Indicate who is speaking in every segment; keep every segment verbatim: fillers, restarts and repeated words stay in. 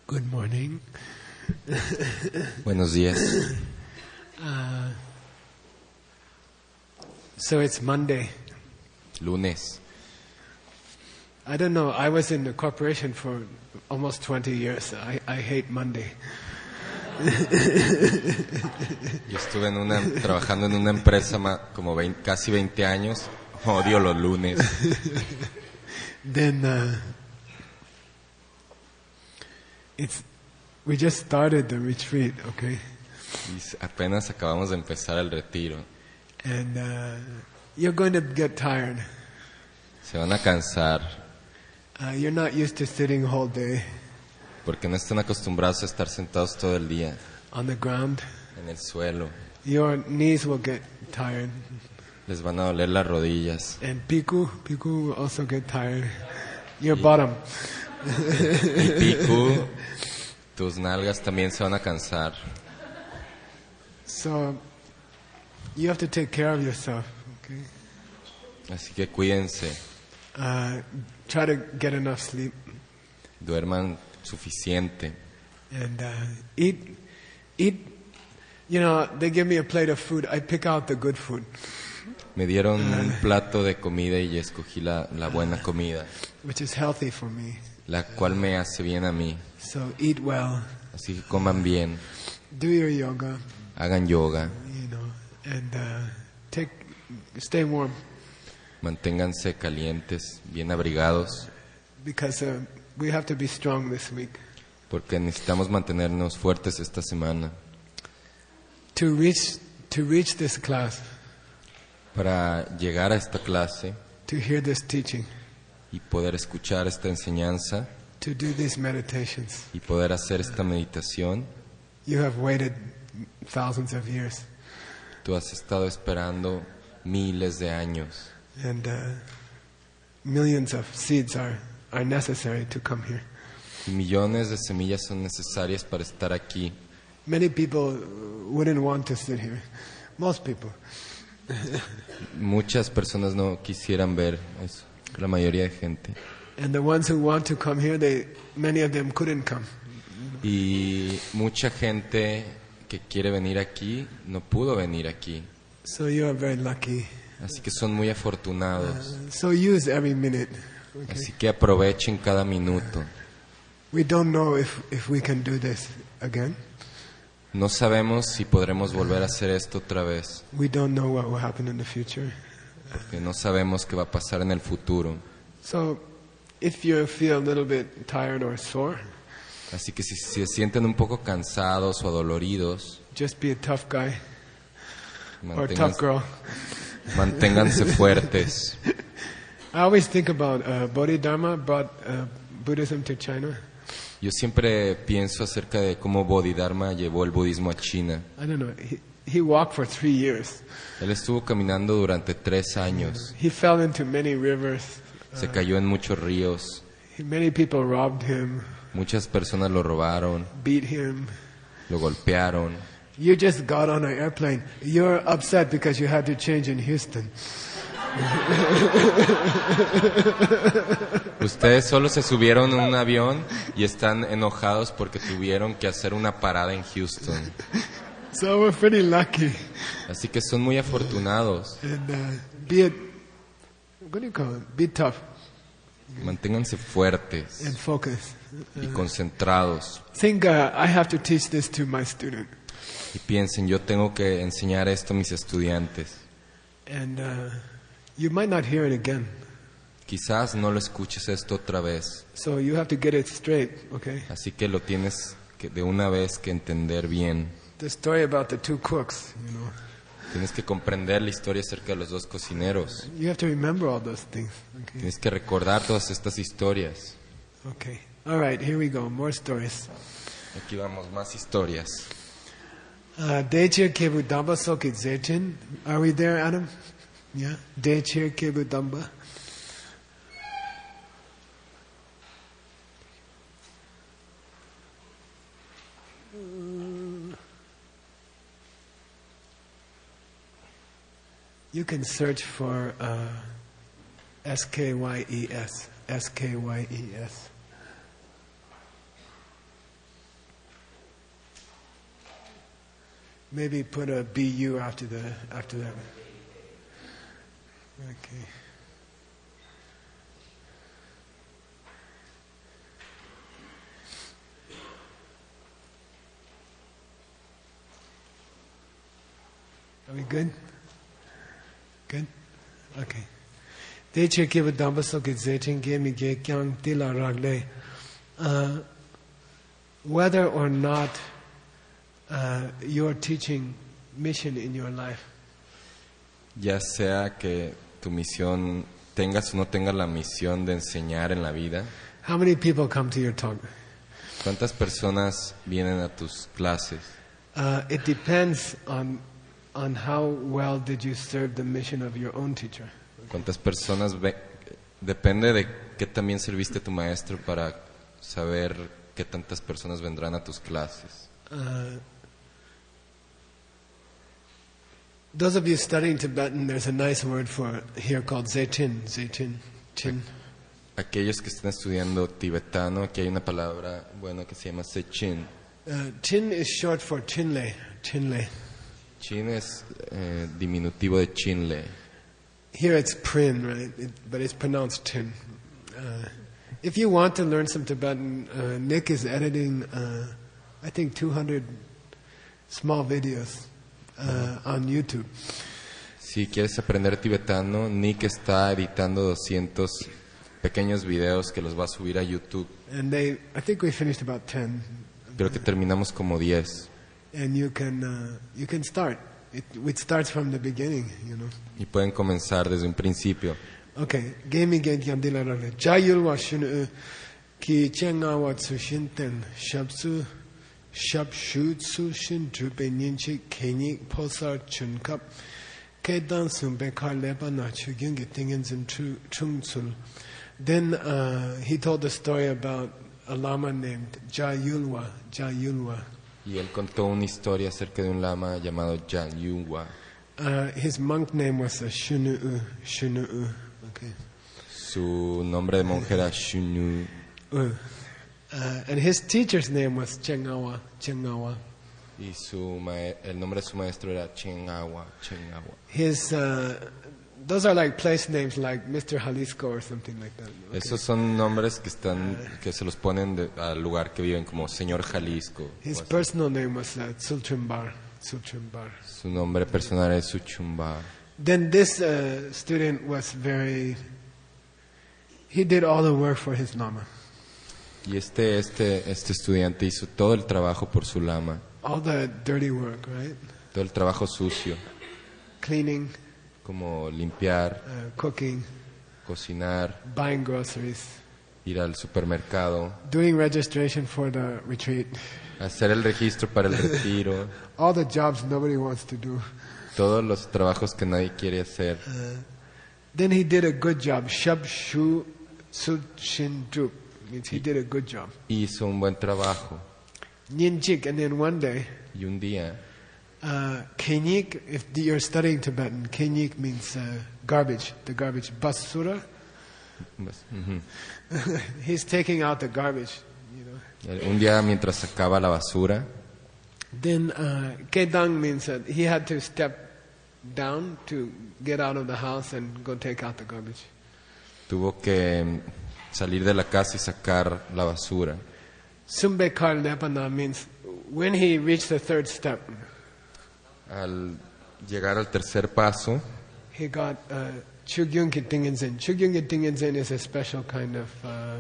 Speaker 1: Good morning.
Speaker 2: Buenos días.
Speaker 1: Uh, so it's Monday.
Speaker 2: Lunes.
Speaker 1: I don't know. I was in the corporation for almost twenty years. I, I hate Monday.
Speaker 2: Yo estuve en una, trabajando en una empresa ma, como veinte, casi veinte años. Odio los lunes.
Speaker 1: Then uh, it's we just started the retreat, okay?
Speaker 2: Y apenas acabamos de empezar el retiro.
Speaker 1: And uh, you're going to get tired.
Speaker 2: Se van a cansar
Speaker 1: Uh, you're not used to sitting whole day
Speaker 2: porque no están acostumbrados a estar sentados todo el día
Speaker 1: on the ground.
Speaker 2: en el suelo.
Speaker 1: Your knees will get tired.
Speaker 2: Les van a doler las rodillas.
Speaker 1: And Piku, Piku will also get tired. Your bottom.
Speaker 2: Y picu, tus nalgas también se van a cansar.
Speaker 1: So you have to take care of yourself, okay?
Speaker 2: Así que cuídense,
Speaker 1: Uh, try to get enough sleep
Speaker 2: duerman suficiente.
Speaker 1: and uh, eat. Eat. You know, they give me a plate of food. I pick out the good food,
Speaker 2: Me dieron un plato de comida y escogí la, la buena comida,
Speaker 1: which is healthy for me.
Speaker 2: la cual me hace bien a mí.
Speaker 1: So eat well,
Speaker 2: Así que coman bien,
Speaker 1: do your yoga,
Speaker 2: hagan yoga,
Speaker 1: you know, and uh, take, stay warm
Speaker 2: manténganse calientes, bien abrigados,
Speaker 1: because uh, we have to be strong this week
Speaker 2: porque necesitamos mantenernos fuertes esta semana
Speaker 1: to reach to reach this class,
Speaker 2: para llegar a esta clase
Speaker 1: to hear this teaching,
Speaker 2: y poder escuchar esta enseñanza
Speaker 1: to do these meditations.
Speaker 2: y poder hacer esta meditación.
Speaker 1: You have waited thousands of years,
Speaker 2: Tú has estado esperando miles de años
Speaker 1: and uh, millions of seeds are, are necessary to come here.
Speaker 2: y millones de semillas son necesarias para estar aquí.
Speaker 1: Many people wouldn't want to sit here. Most people.
Speaker 2: Muchas personas no quisieran ver eso, la mayoría de gente.
Speaker 1: And the ones who want to come here, they many of them couldn't come.
Speaker 2: Y mucha gente que quiere venir aquí no pudo venir aquí.
Speaker 1: So you are very lucky.
Speaker 2: Así que son muy afortunados.
Speaker 1: Uh, so use every minute. Okay?
Speaker 2: Así que aprovechen cada minuto.
Speaker 1: We don't know if, if we can do this again.
Speaker 2: No sabemos si podremos volver a hacer esto otra vez,
Speaker 1: We don't know what will happen in the future.
Speaker 2: porque no sabemos qué va a pasar en el futuro.
Speaker 1: So if you feel a little bit tired or sore,
Speaker 2: Así que si se sienten un poco cansados o adoloridos,
Speaker 1: just be a tough guy or
Speaker 2: manténganse,
Speaker 1: tough girl.
Speaker 2: manténganse fuertes.
Speaker 1: I always think about uh, Bodhidharma brought uh, Buddhism to China.
Speaker 2: Yo siempre pienso acerca de cómo Bodhidharma llevó el budismo a China.
Speaker 1: I don't know. He, he walked for three years.
Speaker 2: Él estuvo caminando durante tres años.
Speaker 1: He fell into many rivers.
Speaker 2: Se cayó en muchos ríos.
Speaker 1: He, many people robbed him,
Speaker 2: Muchas personas lo robaron,
Speaker 1: beat him.
Speaker 2: lo golpearon.
Speaker 1: You just got on an airplane. You're upset because you had to change in Houston.
Speaker 2: Ustedes solo se subieron a un avión y están enojados porque tuvieron que hacer una parada en Houston.
Speaker 1: So we're pretty lucky.
Speaker 2: Así que son muy afortunados.
Speaker 1: And uh, be it, what do you call it? Be tough
Speaker 2: Manténganse fuertes
Speaker 1: and focus.
Speaker 2: y concentrados.
Speaker 1: Think uh, I have to teach this to my student.
Speaker 2: Y piensen, yo tengo que enseñar esto a mis estudiantes.
Speaker 1: And uh, you might not hear it again.
Speaker 2: Quizás no lo escuches esto otra vez.
Speaker 1: So you have to get it straight, okay?
Speaker 2: Así que lo tienes que de una vez que entender bien.
Speaker 1: The story about the two cooks, you know.
Speaker 2: Tienes que comprender la historia acerca de los dos cocineros.
Speaker 1: You have to remember all those things, okay?
Speaker 2: Tienes que recordar todas estas historias.
Speaker 1: Okay. All right, here we go. More stories.
Speaker 2: Aquí vamos, más historias.
Speaker 1: Uh, Dechir Kebudamba Soki Zechen. Are we there, Adam? Yeah? Dechir Kebudamba. You can search for uh, S K Y E S. S K Y E S. Maybe put a B U after the after that. Okay. Are we good? Good? Okay. Deche kiva dambaso ki zetin gemi ge kyang tila ragle. Uh, whether or not uh, you're teaching mission in your life,
Speaker 2: Ya sea que tu misión, tengas o no tengas la misión de enseñar en la vida,
Speaker 1: how many people come to your talk?
Speaker 2: ¿cuántas personas vienen a tus clases?
Speaker 1: Uh, it depends on on how well did you serve the mission of your own teacher.
Speaker 2: ¿Cuántas personas ve- depende de qué también serviste a tu maestro para saber qué tantas personas vendrán a tus clases?
Speaker 1: Uh, those of you studying Tibetan, there's a nice word for here called zetin, zetin, tin.
Speaker 2: Aquellos que están estudiando tibetano, aquí hay una palabra buena que se llama sechin.
Speaker 1: Uh, tin is short for chinle, chinle.
Speaker 2: Chin es eh, diminutivo de chinle.
Speaker 1: Here it's prin, right? It, but it's pronounced tin. Uh, if you want to learn some Tibetan, uh, Nick is editing, uh, I think, two hundred small videos uh, on YouTube.
Speaker 2: Si quieres aprender tibetano, Nick está editando doscientos pequeños videos que los va a subir a YouTube.
Speaker 1: And they, I think we finished about ten.
Speaker 2: Creo que terminamos como diez.
Speaker 1: And you can, uh, you can start. It, it starts from the beginning, you know.
Speaker 2: Y pueden comenzar desde un principio.
Speaker 1: Okay. Gemi gen yandila rale. Jayul wa shunu ki chenga wa tsu shinten shabsu shabshu tsu shin drupe ninchi kenyi posar chunkap kedan sumbe kar leba na chugyungi tingen zin chung tsul. Then uh, he told the story about a lama named Jayulwa, Jayulwa.
Speaker 2: Y él contó una historia acerca de un lama llamado Jan Yungwa.
Speaker 1: Uh, his monk name was uh, Shunu'u, Shunu'u. Okay.
Speaker 2: Su nombre de monje era Shunu.
Speaker 1: Uh, uh, and his teacher's name was Chengawa, Chengawa.
Speaker 2: Y su mae- el nombre de su maestro era Chengawa, Chengawa.
Speaker 1: His, uh, those are like place names like Mister Jalisco or something like that. Okay.
Speaker 2: Esos son nombres que están que se los ponen de- al lugar que viven, como Señor Jalisco.
Speaker 1: His
Speaker 2: o así.
Speaker 1: personal name was uh, Tsultrimbar, Tsultrimbar.
Speaker 2: Su nombre personal es Suchumba.
Speaker 1: Then this uh, student was very, he did all the work for his lama.
Speaker 2: Y este, este, este estudiante hizo todo el trabajo por su lama,
Speaker 1: All the dirty work, right?
Speaker 2: todo el trabajo sucio,
Speaker 1: Cleaning,
Speaker 2: como limpiar,
Speaker 1: uh, cooking,
Speaker 2: cocinar,
Speaker 1: buying groceries,
Speaker 2: ir al supermercado,
Speaker 1: doing registration for the retreat.
Speaker 2: hacer el registro para el retiro,
Speaker 1: All the jobs nobody wants to do.
Speaker 2: todos los trabajos que nadie quiere hacer.
Speaker 1: Then he did a good job. Shab Shu Su Shin Drup. Means he did a good job.
Speaker 2: Hizo un buen trabajo.
Speaker 1: Nyinjik, and then one day,
Speaker 2: Y un día,
Speaker 1: uh, Kenyik, if you're studying Tibetan, Kenyik means uh, garbage, the garbage. Basura,
Speaker 2: pues, ujú.
Speaker 1: he's taking out the garbage, you know.
Speaker 2: un día mientras sacaba la basura,
Speaker 1: Then uh, Kedang means that he had to step down to get out of the house and go take out the garbage.
Speaker 2: tuvo que mm, salir de la casa y sacar la basura.
Speaker 1: Sumbekar Lepana means when he reached the third step,
Speaker 2: Al llegar al tercer paso,
Speaker 1: he got uh, Chugyunki Tingenzen. Chugyunki Tingenzen is a special kind of uh,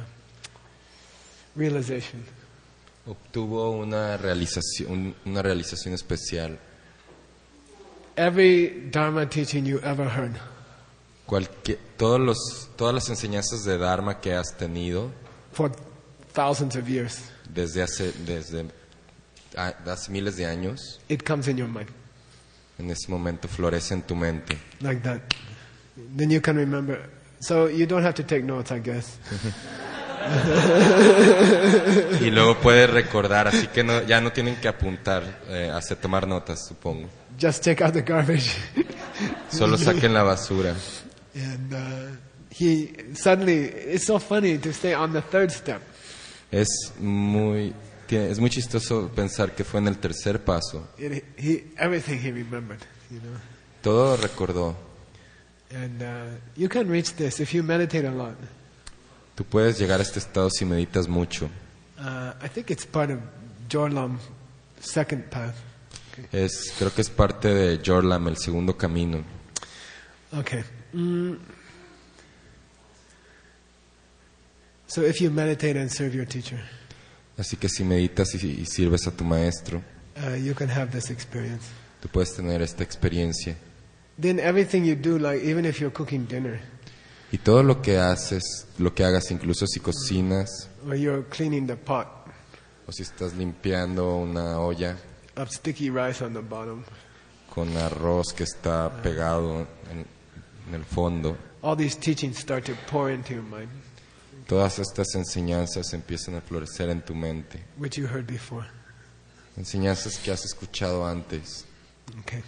Speaker 1: realization.
Speaker 2: obtuvo una realización, una realización especial.
Speaker 1: Every Dharma teaching you ever heard,
Speaker 2: Cualquier, todos los, todas las enseñanzas de Dharma que has tenido
Speaker 1: for thousands of years,
Speaker 2: desde hace, desde a- hace miles de años,
Speaker 1: it comes in your mind
Speaker 2: en ese momento florece en tu mente.
Speaker 1: like that. Then you can remember. So you don't have to take notes, I guess.
Speaker 2: Y luego puedes recordar, así que no, ya no tienen que apuntar, eh, hacer tomar notas, supongo.
Speaker 1: Just take out the garbage.
Speaker 2: Solo saquen la basura.
Speaker 1: And uh, he suddenly, it's so funny to stay on the third step.
Speaker 2: Es muy Tiene- Es muy chistoso pensar que fue en el tercer paso.
Speaker 1: It, he, everything he remembered, you know.
Speaker 2: Todo recordó.
Speaker 1: And uh, you can reach this if you meditate a lot.
Speaker 2: Tú puedes llegar a este estado si meditas mucho.
Speaker 1: Uh, I think it's part of Jorlam's second path.
Speaker 2: Es, creo que es parte de Jorlam, el segundo camino.
Speaker 1: Okay. Mm. So if you meditate and serve your teacher,
Speaker 2: Así que si meditas y, y sirves a tu maestro,
Speaker 1: uh, you can have this experience.
Speaker 2: tú puedes tener esta experiencia.
Speaker 1: Then everything you do, like even if you're cooking dinner
Speaker 2: Y todo lo que haces, lo que hagas, incluso si cocinas
Speaker 1: or you're cleaning the pot,
Speaker 2: o si estás limpiando una olla
Speaker 1: of sticky rice on the bottom,
Speaker 2: con arroz que está pegado en, en el fondo,
Speaker 1: all these teachings start to pour into your mind,
Speaker 2: todas estas enseñanzas empiezan a florecer en tu mente.
Speaker 1: which you heard before.
Speaker 2: Enseñanzas que has escuchado antes.
Speaker 1: Okay.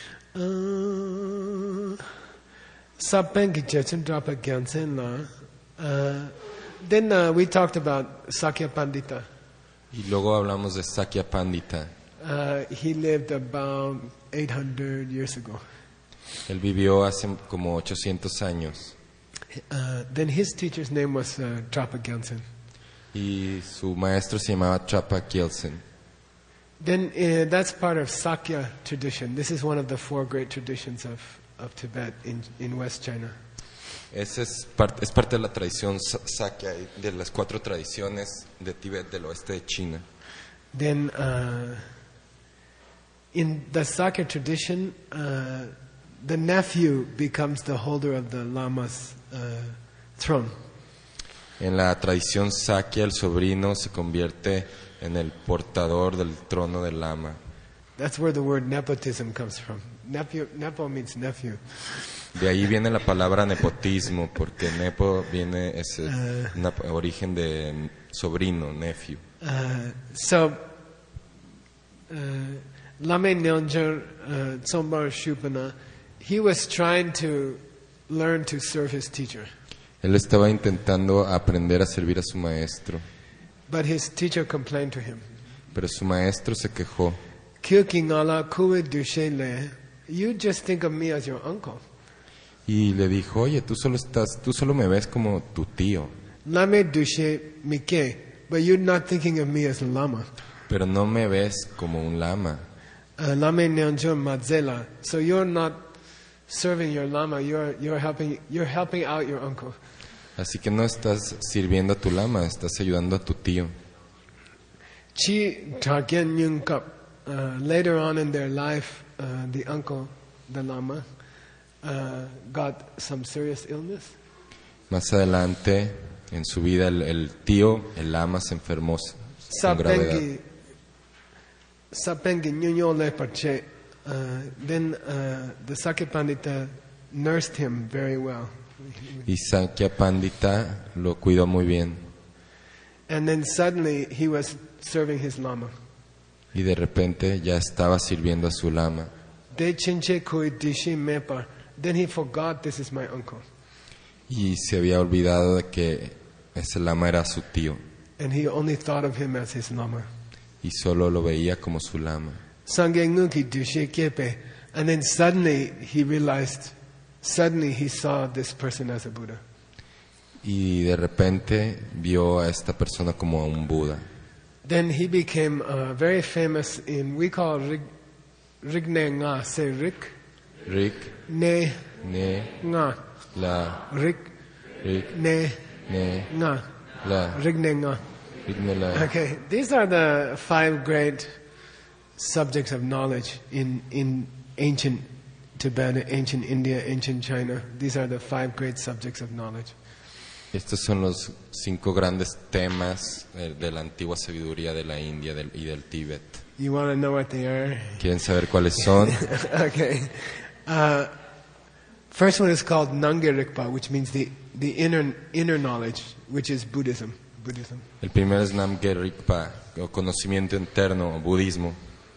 Speaker 1: Uh, Sapengi Chechen Drapa Gyansen La. Uh, Then uh, we talked about Sakya Pandita.
Speaker 2: Y luego hablamos de Sakya Pandita.
Speaker 1: Uh, he lived about eight hundred years ago.
Speaker 2: Él vivió hace como ochocientos años.
Speaker 1: Uh, then his teacher's name was uh, Drapa Gyansen.
Speaker 2: Y su maestro se llamaba Trapa Gyaltsen.
Speaker 1: Then uh, that's part of Sakya tradition. This is one of the four great traditions of, of Tibet in, in West China.
Speaker 2: Esa es, parte, es parte de la tradición sa- Sakya, de las cuatro tradiciones de Tíbet del oeste de China.
Speaker 1: Then uh, in the Sakya tradition, uh, the nephew becomes the holder of the Lama's uh, throne.
Speaker 2: En la tradición Sakya, el sobrino se convierte en el portador del trono del lama.
Speaker 1: That's where the word nepotism comes from. Nephew, nepo means nephew.
Speaker 2: De ahí viene la palabra nepotismo, porque nepo viene es eh, una origen de sobrino, nephew.
Speaker 1: Uh, so, uh, Lame Nyongjer uh, Tsombar Shupana, he was trying to learn to serve his teacher.
Speaker 2: Él estaba intentando aprender a servir a su maestro,
Speaker 1: But his teacher complained to him.
Speaker 2: pero su maestro se quejó.
Speaker 1: "Kyukingala kuwe dushe le, you just think of me as your uncle.
Speaker 2: Y le dijo, oye, tú solo estás, tú solo me ves como tu tío,
Speaker 1: Lame dushe mike, but you're not thinking of me as a lama.
Speaker 2: pero no me ves como un lama.
Speaker 1: Uh, Lame Nyongjer Madzela, so you're not serving your lama, you're, you're, helping, you're helping out your uncle."
Speaker 2: Así que no estás sirviendo a tu lama, estás ayudando a tu tío.
Speaker 1: Chi Targen Nyung Kap, uh, later on in their life, uh, the uncle, the lama, uh, got some serious illness.
Speaker 2: Más adelante, en su vida, el, el tío, el lama, se enfermó con gravedad.
Speaker 1: Sapengi Sapengi Nyunyo Le Parche. Uh, then uh, the Sakya Pandita nursed him very well.
Speaker 2: Y Sakya Pandita lo cuidó muy bien.
Speaker 1: And then suddenly he was serving his lama.
Speaker 2: Y de repente ya estaba sirviendo a su lama.
Speaker 1: De chinche koi dishi mepa. Then he forgot this is my uncle.
Speaker 2: Y se había olvidado de que ese lama era su tío.
Speaker 1: And he only thought of him as his lama.
Speaker 2: Y solo lo veía como su lama.
Speaker 1: Sangye nguki dishi kepe. And then suddenly he realized, suddenly he saw this person as a Buddha.
Speaker 2: Y de repente vio a esta persona como a un Buda.
Speaker 1: Then he became uh, very famous in, we call Rig, Rigne Nga, say Rik,
Speaker 2: Rik,
Speaker 1: Ne,
Speaker 2: Ne,
Speaker 1: Nga,
Speaker 2: La,
Speaker 1: Rik,
Speaker 2: Rik,
Speaker 1: Ne,
Speaker 2: Ne,
Speaker 1: Nga,
Speaker 2: La,
Speaker 1: Rigne Nga.
Speaker 2: Rik, Ne, La.
Speaker 1: Okay, these are the five great subjects of knowledge in, in ancient Tibet, ancient India, ancient China. These are the five great subjects of knowledge.
Speaker 2: Estos son los cinco grandes temas eh, de la antigua sabiduría de la India del- y del Tíbet.
Speaker 1: You want to know what they are?
Speaker 2: ¿Quieren saber cuáles son?
Speaker 1: Okay. Uh, first one is called Nangerikpa, which means the, the inner, inner knowledge, which is Buddhism. Buddhism.
Speaker 2: El primero es Namgyal Rikpa, o conocimiento interno, o budismo.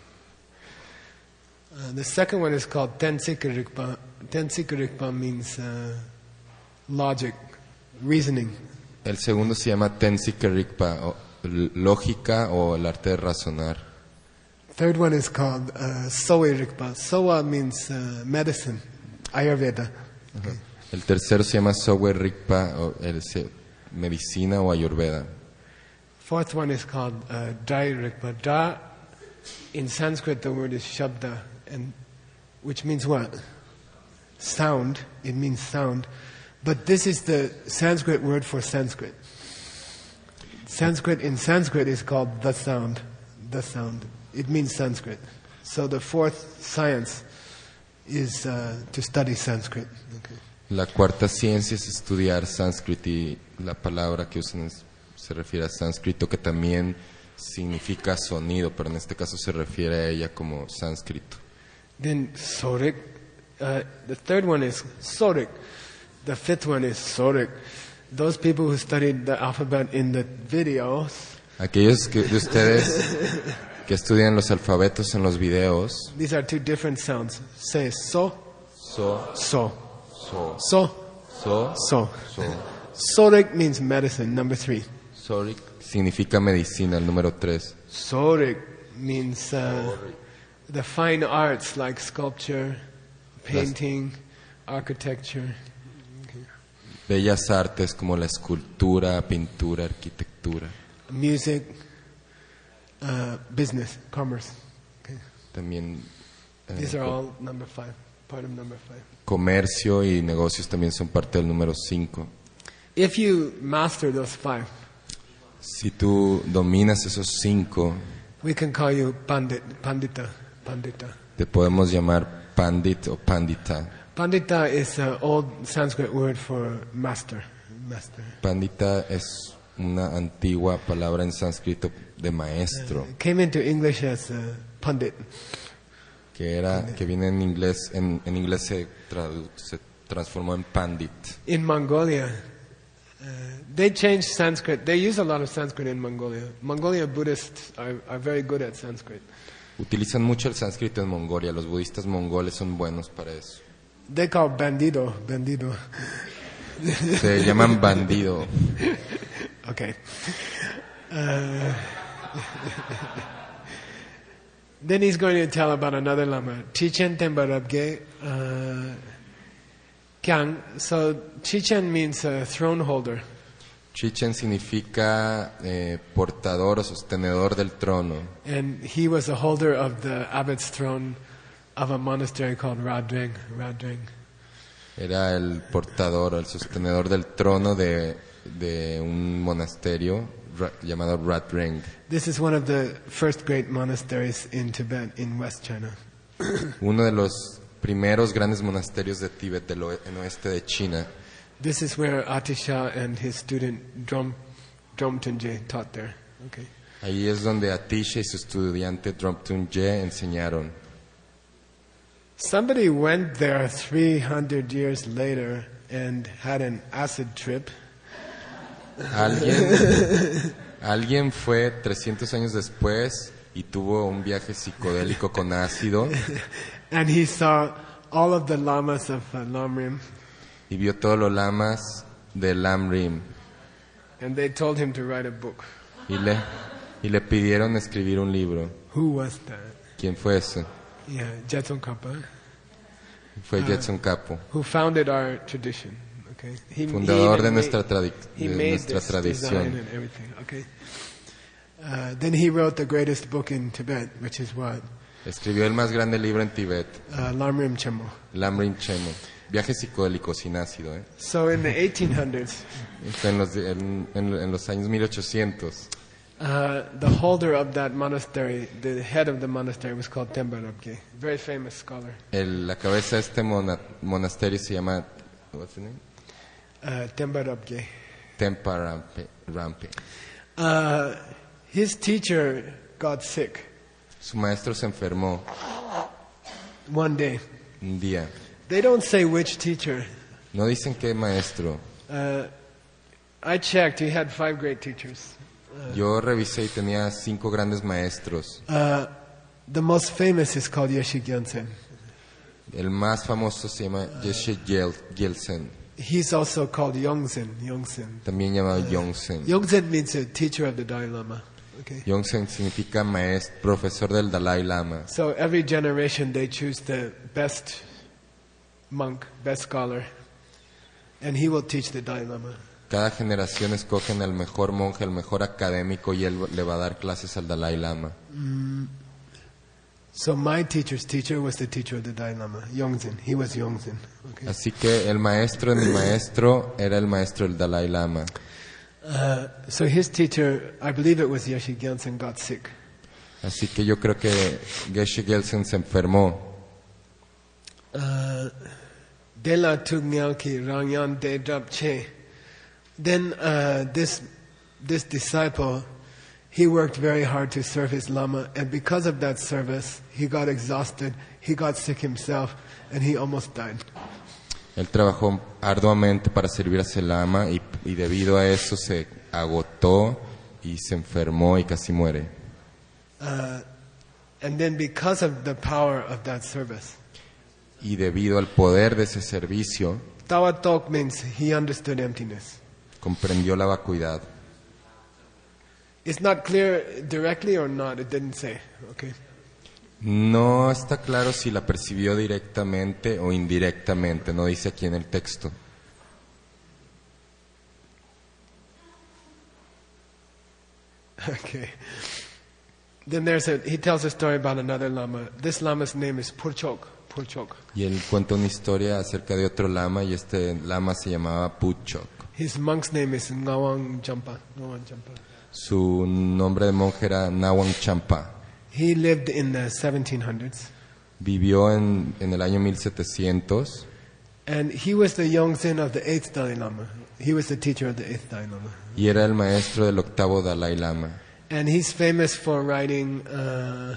Speaker 1: Uh, the second one is called Tensikarikpa. Tensikarikpa means uh, logic, reasoning.
Speaker 2: El segundo se llama Tensika Rikpa, o l- lógica o el arte de razonar.
Speaker 1: Third one is called uh, Sowe Rigpa. Sowa means uh, medicine, Ayurveda. Okay.
Speaker 2: El tercero se llama Sowe Rigpa, o el, se- medicina o ayurveda.
Speaker 1: Fourth one is called uh, Dai Rigpa. Da, in Sanskrit, the word is Shabda, and which means what? Sound. It means sound. But this is the Sanskrit word for Sanskrit. Sanskrit in Sanskrit is called the sound. The sound. It means Sanskrit. So the fourth science is uh, to study Sanskrit. Okay.
Speaker 2: La cuarta ciencia es estudiar sánscrito y la palabra que usan es- se refiere a sánscrito, que también significa sonido, pero en este caso se refiere a ella como sánscrito.
Speaker 1: Then Sorik. Uh, the third one is Sorik. The fifth one is Sorik. Those people who studied the alphabet in the videos,
Speaker 2: Aquellos que, de ustedes que estudian los alfabetos en los videos,
Speaker 1: these are two different sounds. Say so,
Speaker 2: so,
Speaker 1: so,
Speaker 2: so,
Speaker 1: so,
Speaker 2: so,
Speaker 1: so.
Speaker 2: so.
Speaker 1: Sorik means medicine, number three.
Speaker 2: Sorik significa medicina, el número tres.
Speaker 1: Sorik means uh, the fine arts like sculpture, painting, architecture.
Speaker 2: Bellas artes como la escultura, pintura, arquitectura.
Speaker 1: Music, uh, business, commerce. Okay.
Speaker 2: También eh,
Speaker 1: These are
Speaker 2: co-
Speaker 1: all number five, part of number five.
Speaker 2: comercio y negocios también son parte del número cinco.
Speaker 1: If you master those five,
Speaker 2: Si tú dominas esos cinco,
Speaker 1: we can call you Pandit, Pandita, Pandita.
Speaker 2: te podemos llamar pandit o pandita.
Speaker 1: Pandita is an old Sanskrit word for master. Master.
Speaker 2: Pandita es una antigua palabra en sánscrito de maestro,
Speaker 1: It came into English as uh, Pandit.
Speaker 2: que era que viene en inglés, en, en inglés se, tradu- se transformó en pandit.
Speaker 1: In Mongolia, uh, they changed Sanskrit. They use a lot of Sanskrit in Mongolia. Mongolia Buddhists are, are very good at Sanskrit.
Speaker 2: Utilizan mucho el sánscrito en Mongolia, los budistas mongoles son buenos para eso.
Speaker 1: They call bandido, bandido.
Speaker 2: Se llaman bandido.
Speaker 1: Okay. Uh, then he's going to tell about another lama, Chichen Tembarabge uh, Kyang. So Chichen means a throne holder.
Speaker 2: Chichen significa eh, portador o sostenedor del trono.
Speaker 1: And he was a holder of the abbot's throne of a monastery called Radreng. Radreng.
Speaker 2: Era el portador, el sostenedor del trono de, de un monasterio ra- llamado Radreng.
Speaker 1: This is one of the first great monasteries in Tibet, in West China.
Speaker 2: Uno de los primeros grandes monasterios de Tíbet, del oe- en oeste de China.
Speaker 1: This is where Atisha and his student Drom, Dromtunje taught there. Okay.
Speaker 2: Ahí es donde Atisha y su estudiante Dromtun Je enseñaron.
Speaker 1: Somebody went there three hundred years later and had an acid trip.
Speaker 2: Alguien, alguien fue trescientos años después y tuvo un viaje psicodélico con ácido
Speaker 1: And he saw all of the lamas of uh, Lamrim.
Speaker 2: y vio todos los lamas de Lamrim
Speaker 1: And they told him to write a book.
Speaker 2: y le, y le pidieron escribir un libro.
Speaker 1: Who was that?
Speaker 2: ¿Quién fue ese?
Speaker 1: Yeah, Jetson Kappa,
Speaker 2: Fue Jetson Capo,
Speaker 1: who founded our tradition. Okay. He, he
Speaker 2: fundador
Speaker 1: even
Speaker 2: de
Speaker 1: made-
Speaker 2: nuestra, tradi-
Speaker 1: He
Speaker 2: de
Speaker 1: made
Speaker 2: nuestra
Speaker 1: this design
Speaker 2: tradición.
Speaker 1: and everything. Okay. Uh, then he wrote the greatest book in Tibet, which is what?
Speaker 2: Escribió el más grande libro en Tibet,
Speaker 1: Uh, Lamrim Chemo.
Speaker 2: Lamrim Chemo. Viaje psicodélico sin ácido. ¿eh?
Speaker 1: So in the eighteen hundreds,
Speaker 2: Fue en los, en, en- en los años mil ochocientos.
Speaker 1: uh, the holder of that monastery, the head of the monastery, was called Tembarabge, very famous scholar.
Speaker 2: El- la cabeza de este mona- monasterio se llama what's the name?
Speaker 1: Uh, Tembarabge.
Speaker 2: Tempa Rampe. Rampe.
Speaker 1: Uh, his teacher got sick
Speaker 2: Su maestro se enfermó
Speaker 1: one day.
Speaker 2: un día.
Speaker 1: They don't say which teacher.
Speaker 2: No dicen qué maestro.
Speaker 1: Uh, I checked. He had five great teachers.
Speaker 2: Yo revisé y tenía cinco grandes maestros.
Speaker 1: Uh, the most famous is called Yeshe Gyaltsen.
Speaker 2: El más famoso se llama Yeshe Yel- Yeltsin.
Speaker 1: He's also called Yongzhen. Yongzhen.
Speaker 2: también llamado Yongzhen.
Speaker 1: Yongzhen means a teacher of the Dalai Lama. Okay.
Speaker 2: Yongzhen significa maestro, profesor del Dalai Lama.
Speaker 1: So every generation they choose the best monk, best scholar, and he will teach the Dalai Lama.
Speaker 2: Cada generación escogen al mejor monje, el mejor académico, y él le va a dar clases al Dalai Lama.
Speaker 1: Mm. So my teacher's teacher was the teacher of the Dalai Lama, Yongzhen. He was Yongzhen. Okay.
Speaker 2: Así que el maestro de mi maestro era el maestro del Dalai Lama.
Speaker 1: Uh, so his teacher, I believe it was Geshe Gyaltsen, got sick.
Speaker 2: Así que yo creo que Geshe Gyaltsen se enfermó.
Speaker 1: Uh, De la Tugnalki Rangyan De Drap Che. Then uh, this this disciple, he worked very hard to serve his Lama, and because of that service, he got exhausted, he got sick himself, and he almost died.
Speaker 2: Él trabajó arduamente para servir a ese lama y, y debido a eso se agotó y se enfermó y casi muere.
Speaker 1: Uh, and then because of the power of that service,
Speaker 2: Y debido al poder de ese servicio,
Speaker 1: Tawa Tok means he understood emptiness.
Speaker 2: comprendió la vacuidad.
Speaker 1: It's not clear directly or not, it didn't say. Okay.
Speaker 2: No está claro si la percibió directamente o indirectamente, no dice aquí en el texto.
Speaker 1: Okay. Then there's a, he tells a story about another lama. This lama's name is Purchok. Purchok.
Speaker 2: Y él cuenta una historia acerca de otro lama y este lama se llamaba Puchok.
Speaker 1: His monk's name is Ngawang Champa. Ngawang Champa.
Speaker 2: Su nombre de monje era Nawang Champa.
Speaker 1: He lived in the seventeen hundreds.
Speaker 2: Vivió en, en el año mil setecientos.
Speaker 1: And he was the Yongzhen of the eighth Dalai Lama. He was the teacher of the eighth Dalai Lama.
Speaker 2: Y era el maestro del octavo Dalai Lama.
Speaker 1: And he's famous for writing uh,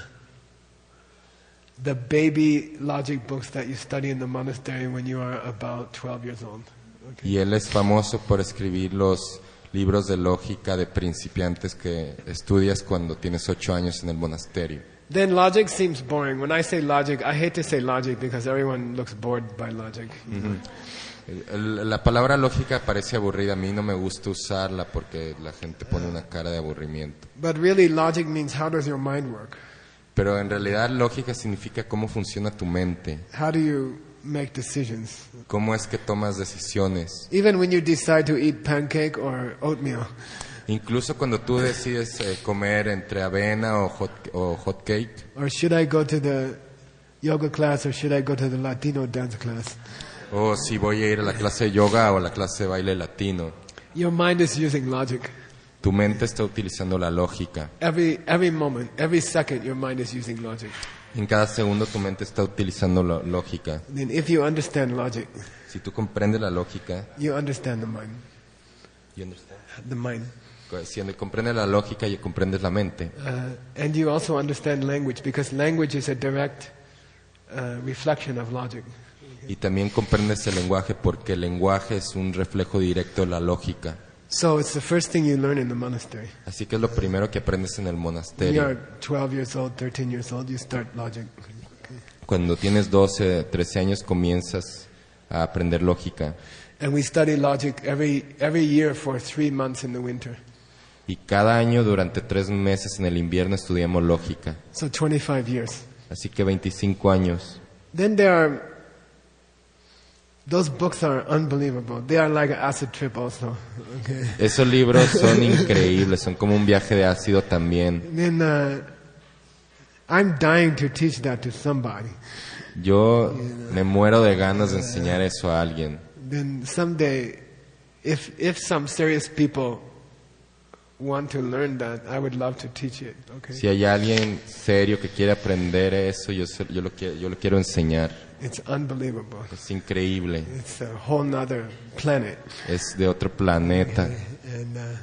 Speaker 1: the baby logic books that you study in the monastery when you are about twelve years old. Okay.
Speaker 2: Y él es famoso por escribir los libros de lógica de principiantes que estudias cuando tienes ocho años en el monasterio.
Speaker 1: Then logic seems boring. When I say logic, I hate to say logic because everyone looks bored by logic.
Speaker 2: Uh-huh. El- La palabra lógica parece aburrida, a mí no me gusta usarla porque la gente pone una cara de aburrimiento.
Speaker 1: But really, logic means how does your mind work?
Speaker 2: Pero en realidad lógica significa cómo funciona tu mente,
Speaker 1: How do you make decisions?
Speaker 2: cómo es que tomas decisiones.
Speaker 1: Even when you decide to eat pancake or oatmeal,
Speaker 2: Incluso cuando tú decides eh, comer entre avena o hot, o hot cake,
Speaker 1: or should I go to the yoga class or should I go to the Latino dance class?
Speaker 2: o si voy a ir a la clase de yoga o a la clase de baile latino,
Speaker 1: Your mind is using logic.
Speaker 2: tu mente está utilizando la lógica.
Speaker 1: Every every moment, every second, your mind is using logic.
Speaker 2: En cada segundo tu mente está utilizando la lógica.
Speaker 1: Then, if you understand logic,
Speaker 2: Si tú comprendes la lógica,
Speaker 1: you understand the mind.
Speaker 2: y understand-
Speaker 1: The mind,
Speaker 2: si comprendes la lógica y comprendes la mente.
Speaker 1: uh, and you also understand language because language is a direct uh, reflection of logic.
Speaker 2: Y también comprendes el lenguaje porque el lenguaje es un reflejo directo de la lógica.
Speaker 1: So it's the first thing you learn in the monastery.
Speaker 2: Así que es lo primero que aprendes en el
Speaker 1: When you
Speaker 2: monasterio.
Speaker 1: are twelve years old, thirteen years old, you start logic.
Speaker 2: Cuando tienes doce, trece años comienzas a aprender lógica.
Speaker 1: And we study logic every every year for three months in the winter.
Speaker 2: Y cada año durante tres meses en el invierno estudiamos lógica.
Speaker 1: So twenty-five years.
Speaker 2: Así que veinticinco años.
Speaker 1: Then there are, those books are unbelievable. They are like an acid trip also. Okay.
Speaker 2: Esos libros son increíbles, son como un viaje de ácido también.
Speaker 1: Then uh, I'm dying to teach that to somebody.
Speaker 2: Yo me muero de ganas de enseñar eso a alguien.
Speaker 1: Then someday, if if some serious people want to learn that, I would love to teach it. Okay.
Speaker 2: Si hay alguien serio que quiere aprender eso, yo, se- yo, lo, quiero, yo lo quiero enseñar.
Speaker 1: It's unbelievable.
Speaker 2: Es increíble,
Speaker 1: It's a whole nother planet.
Speaker 2: es de otro planeta.
Speaker 1: And uh,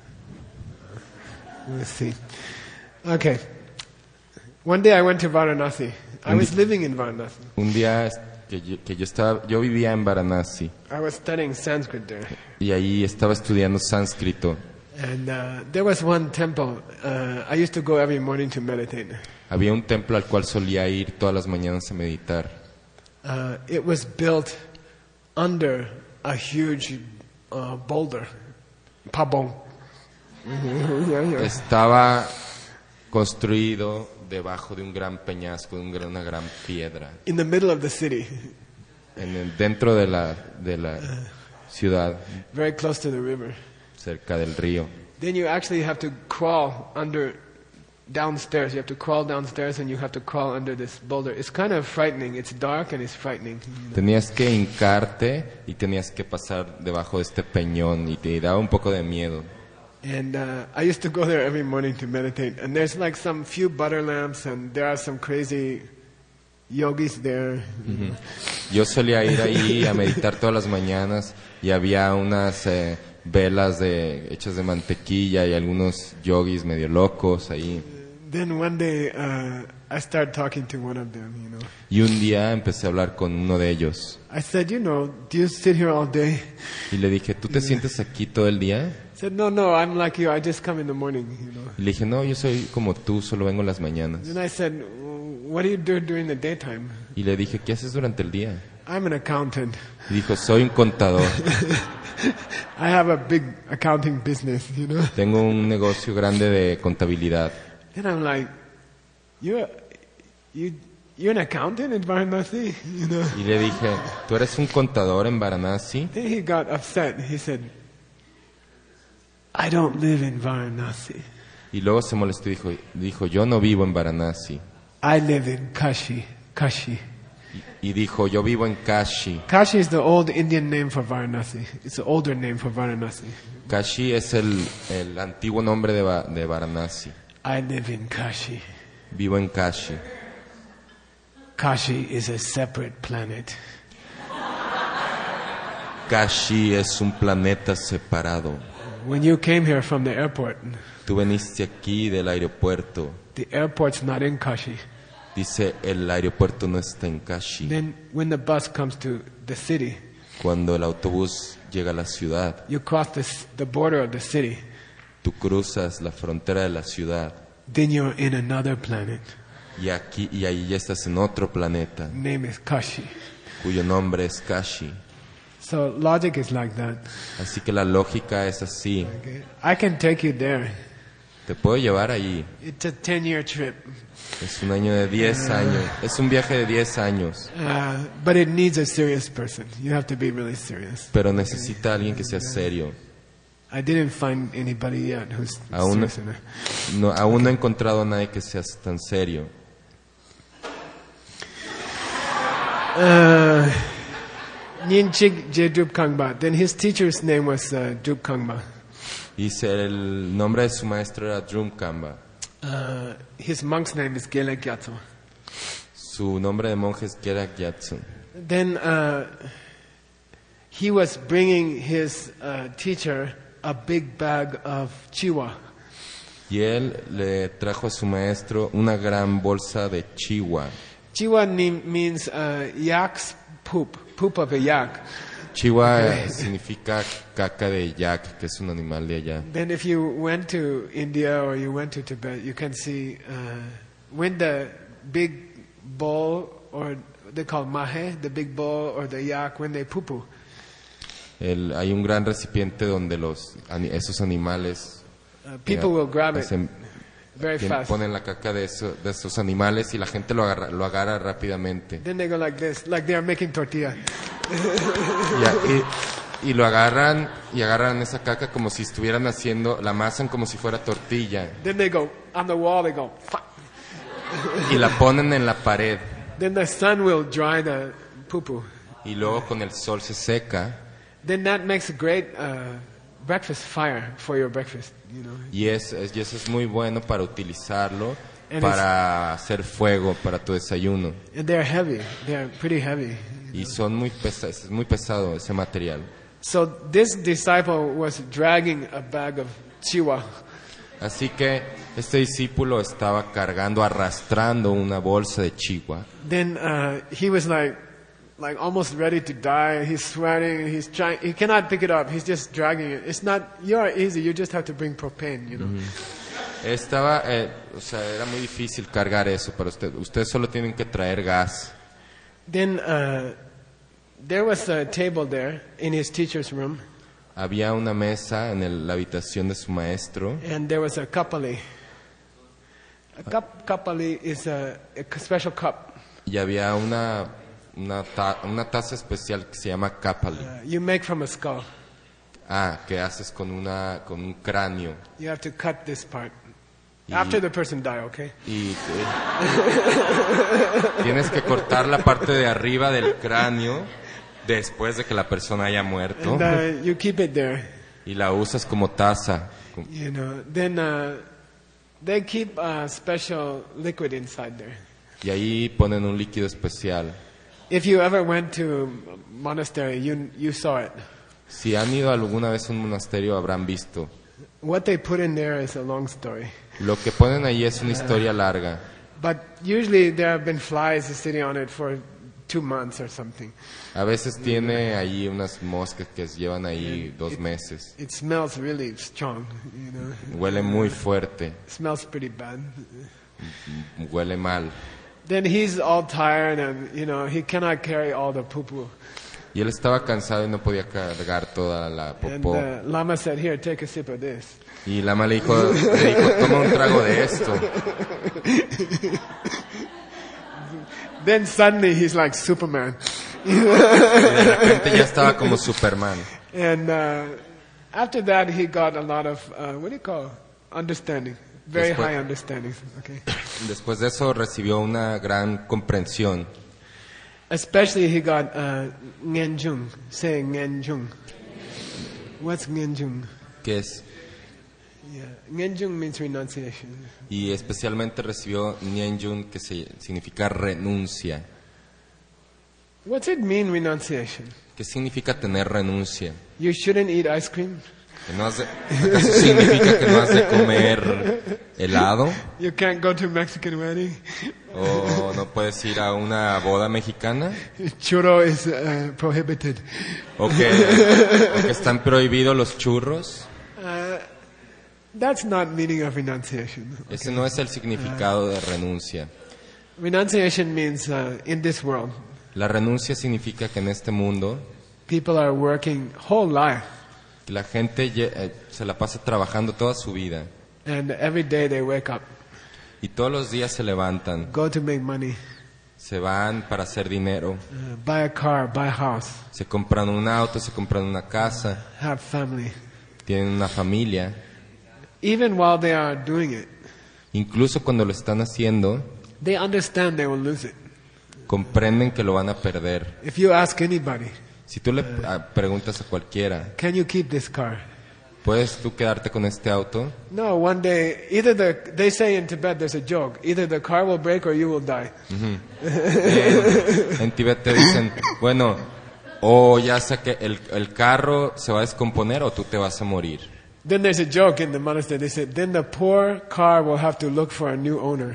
Speaker 1: we'll see. Okay. One day I went to Varanasi. I was living in Varanasi.
Speaker 2: Un día es- que yo, que yo estaba, yo vivía en Varanasi
Speaker 1: I was studying Sanskrit there.
Speaker 2: y ahí estaba estudiando sánscrito.
Speaker 1: And uh, there was one temple. Uh, I used to go every morning to meditate.
Speaker 2: Había un templo al cual solía ir todas las mañanas a meditar.
Speaker 1: Uh, it was built under a huge uh, boulder, pabong. Yeah, yeah.
Speaker 2: Estaba construido debajo de un gran peñasco, de un gran- una gran piedra,
Speaker 1: In the middle of the city,
Speaker 2: en el- dentro de la, de la ciudad,
Speaker 1: very close to the river.
Speaker 2: cerca del río.
Speaker 1: Then you actually have to crawl under, downstairs. You have to crawl downstairs and you have to crawl under this boulder. It's kind of frightening. It's dark and it's frightening.
Speaker 2: Tenías que hincarte y tenías que pasar debajo de este peñón y te daba un poco de miedo.
Speaker 1: And uh, I used to go there every morning to meditate. And there's like some few butter lamps and there are some crazy yogis there.
Speaker 2: Yo solía ir ahí a meditar todas las mañanas y había unas eh, velas de, hechas de mantequilla y algunos yogis medio locos ahí.
Speaker 1: Then one day uh, I started talking to one of them, you know.
Speaker 2: Y un día empecé a hablar con uno de ellos
Speaker 1: I said, you know, do you sit here all day?
Speaker 2: y le dije, ¿tú te sientes aquí todo el día?
Speaker 1: He said, no, no, I'm like you. I just come in the morning, you know.
Speaker 2: Y le dije, no, yo soy como tú, solo vengo en las mañanas.
Speaker 1: Then I said, what do you do during the daytime?
Speaker 2: Y le dije, ¿qué haces durante el día?
Speaker 1: I'm an accountant.
Speaker 2: Y dijo, soy un contador,
Speaker 1: I have a big accounting business, you know.
Speaker 2: tengo un negocio grande de contabilidad.
Speaker 1: Then I'm like, you're, you, you're an accountant in Varanasi, you know.
Speaker 2: Y le dije, ¿tú eres un contador en Varanasi?
Speaker 1: Then he got upset. He said, I don't live in Varanasi.
Speaker 2: Y luego se molestó y dijo, dijo, yo no vivo en Varanasi.
Speaker 1: I live in Kashi, Kashi.
Speaker 2: Y dijo, yo vivo en Kashi.
Speaker 1: Kashi is the old Indian name for Varanasi. It's the older name for Varanasi.
Speaker 2: Kashi es el, el antiguo nombre de, Va- de Varanasi.
Speaker 1: I live in Kashi.
Speaker 2: Vivo en Kashi.
Speaker 1: Kashi is a separate planet.
Speaker 2: Kashi es un planeta separado.
Speaker 1: When you came here from the airport,
Speaker 2: Tú veniste aquí del aeropuerto.
Speaker 1: the airport's not in Kashi.
Speaker 2: Dice, el aeropuerto no está en Kashi.
Speaker 1: Then when the bus comes to the city,
Speaker 2: Cuando el autobús llega a la ciudad,
Speaker 1: you cross this, the border of the city,
Speaker 2: tú cruzas la frontera de la ciudad
Speaker 1: then you're in another planet.
Speaker 2: y aquí y ahí ya estás en otro planeta
Speaker 1: Name is Kashi.
Speaker 2: cuyo nombre es Kashi.
Speaker 1: So logic is like that.
Speaker 2: Así que la lógica es así.
Speaker 1: Okay? I can take you there.
Speaker 2: Te puedo llevar allí.
Speaker 1: It's a ten-year trip,
Speaker 2: Es un año de diez años. Es un viaje de diez años.
Speaker 1: uh, but it needs a serious person. You have to be really serious.
Speaker 2: Pero necesita a alguien que sea serio.
Speaker 1: I didn't find anybody yet who's
Speaker 2: Aún,
Speaker 1: serious enough.
Speaker 2: no, aún no he encontrado a nadie que sea tan serio.
Speaker 1: Uh, Nyingchik Je Drup Kangba. Then his teacher's name was uh, Drup Kangba.
Speaker 2: Dice, el nombre de su maestro era Drum Kamba.
Speaker 1: Uh, his monk's name is Gele Gyatso.
Speaker 2: Su nombre de monje es Gerak Yatsun.
Speaker 1: Then uh, he was bringing his uh, teacher a big bag of chiwa.
Speaker 2: Y él le trajo a su maestro una gran bolsa de chiwa.
Speaker 1: Chiwa ne- means uh, yak's poop, poop of a yak.
Speaker 2: Chiwa eh, significa caca de yak, que es un animal de allá.
Speaker 1: Then if you went to India or you went to Tibet, you can see uh, when the big bull, or they call mahe, the big bull or the yak, when they poo poo,
Speaker 2: El- hay un gran recipiente donde los ani- esos animales
Speaker 1: uh, people will grab it
Speaker 2: hacen-
Speaker 1: very
Speaker 2: tien-
Speaker 1: fast.
Speaker 2: ponen la caca de, eso- de esos animales y la gente lo agarra, lo agarra rápidamente.
Speaker 1: Then they go like this, like they are making tortilla.
Speaker 2: Y, a- y- y lo agarran y agarran esa caca como si estuvieran haciendo, la amasan como si fuera tortilla
Speaker 1: Then they go on the wall. They go. Fuck.
Speaker 2: y la ponen en la pared
Speaker 1: Then the sun will dry the poo poo.
Speaker 2: y luego con el sol se seca
Speaker 1: Then that makes a great uh, breakfast fire for your breakfast. You know.
Speaker 2: y, es, es- y eso es muy bueno para utilizarlo
Speaker 1: And
Speaker 2: para hacer fuego para tu desayuno
Speaker 1: And they're heavy. They're pretty heavy.
Speaker 2: y son muy pesados, es muy pesado ese material.
Speaker 1: So this disciple was dragging a bag of chiwa.
Speaker 2: Así que este discípulo estaba cargando, arrastrando una bolsa de chihuahua.
Speaker 1: Then uh, he was like, like almost ready to die. He's sweating. He's trying. He cannot pick it up. He's just dragging it. It's not. You're easy. You just have to bring propane. You know.
Speaker 2: Estaba, eh, o sea, era muy difícil cargar eso para usted. Ustedes solo tienen que traer gas.
Speaker 1: Then uh, there was a table there in his teacher's room,
Speaker 2: Había una mesa en el- la habitación de su maestro
Speaker 1: and there was a kapali. A cup, kapali is a, a special cup.
Speaker 2: y había una, una, ta- una taza especial que se llama kapali.
Speaker 1: Uh, you make from a skull.
Speaker 2: Ah, que haces con, una, con un cráneo.
Speaker 1: You have to cut this part
Speaker 2: Y-
Speaker 1: after the person die. Okay.
Speaker 2: Y te- tienes que cortar la parte de arriba del cráneo después de que la persona haya muerto
Speaker 1: And uh, you keep it there.
Speaker 2: y la usas como taza.
Speaker 1: You know. Then uh, they keep a special liquid inside there.
Speaker 2: Y ahí ponen un líquido especial.
Speaker 1: If you ever went to a monastery, you you saw it.
Speaker 2: Si han ido alguna vez a un monasterio habrán visto.
Speaker 1: What they put in there is a long story.
Speaker 2: Lo que ponen ahí es una historia larga.
Speaker 1: But usually there have been flies sitting on it for two months or something.
Speaker 2: A veces tiene ahí unas moscas que llevan ahí dos meses.
Speaker 1: It smells really strong, you know.
Speaker 2: Huele muy fuerte,
Speaker 1: It smells pretty bad.
Speaker 2: huele mal.
Speaker 1: Then he's all tired and, you know, he cannot carry all the poo-poo.
Speaker 2: Y él estaba cansado y no podía cargar toda la
Speaker 1: And
Speaker 2: popó.
Speaker 1: the Lama said, here, take a sip of this.
Speaker 2: Y Lama le dijo, le dijo, toma un trago de esto.
Speaker 1: Then suddenly he's like Superman.
Speaker 2: Y de repente ya estaba como Superman.
Speaker 1: And uh, after that he got a lot of, uh, what do you call, understanding. Very
Speaker 2: Después-
Speaker 1: high understanding. Okay.
Speaker 2: Después de eso recibió una gran comprensión.
Speaker 1: Especially he got uh, Ngenjung, saying Ngenjung. What's Ngenjung?
Speaker 2: Que es,
Speaker 1: Yeah, Ngenjung means renunciation.
Speaker 2: y especialmente recibió Nyenjun, que se, significa renuncia.
Speaker 1: What's it mean, renunciation?
Speaker 2: ¿Qué significa tener renuncia?
Speaker 1: You shouldn't eat ice cream.
Speaker 2: ¿Que no has de- ¿Acaso significa que no has de comer helado?
Speaker 1: You can't go to a Mexican wedding.
Speaker 2: ¿O no puedes ir a una boda mexicana?
Speaker 1: Churro is uh, prohibited.
Speaker 2: ¿O que, o que están prohibidos los churros?
Speaker 1: Uh, that's not meaning of renunciation.
Speaker 2: Ese no es el significado de renuncia.
Speaker 1: Renunciation means uh, in this world,
Speaker 2: La renuncia significa que en este mundo
Speaker 1: people are working whole life,
Speaker 2: que la gente lle- eh, se la pasa trabajando toda su vida
Speaker 1: and every day they wake up,
Speaker 2: y todos los días se levantan,
Speaker 1: go to make money,
Speaker 2: se van para hacer dinero,
Speaker 1: uh, buy a car, buy a house,
Speaker 2: se compran un auto, se compran una casa,
Speaker 1: have family.
Speaker 2: tienen una familia.
Speaker 1: Even while they are doing it,
Speaker 2: Incluso cuando lo están haciendo,
Speaker 1: they understand they will lose it.
Speaker 2: comprenden que lo van a perder.
Speaker 1: If you ask anybody,
Speaker 2: Si tú le ah, preguntas a cualquiera,
Speaker 1: can you keep this car?
Speaker 2: ¿puedes tú quedarte con este auto?
Speaker 1: No, one day, either the, they say in Tibet there's a joke, either the car will break or you will die.
Speaker 2: En, en Tibet te dicen, bueno, o ya sea que el, el carro se va a descomponer o tú te vas a morir.
Speaker 1: Then there's a joke in the monastery, they said, then the poor car will have to look for a new owner.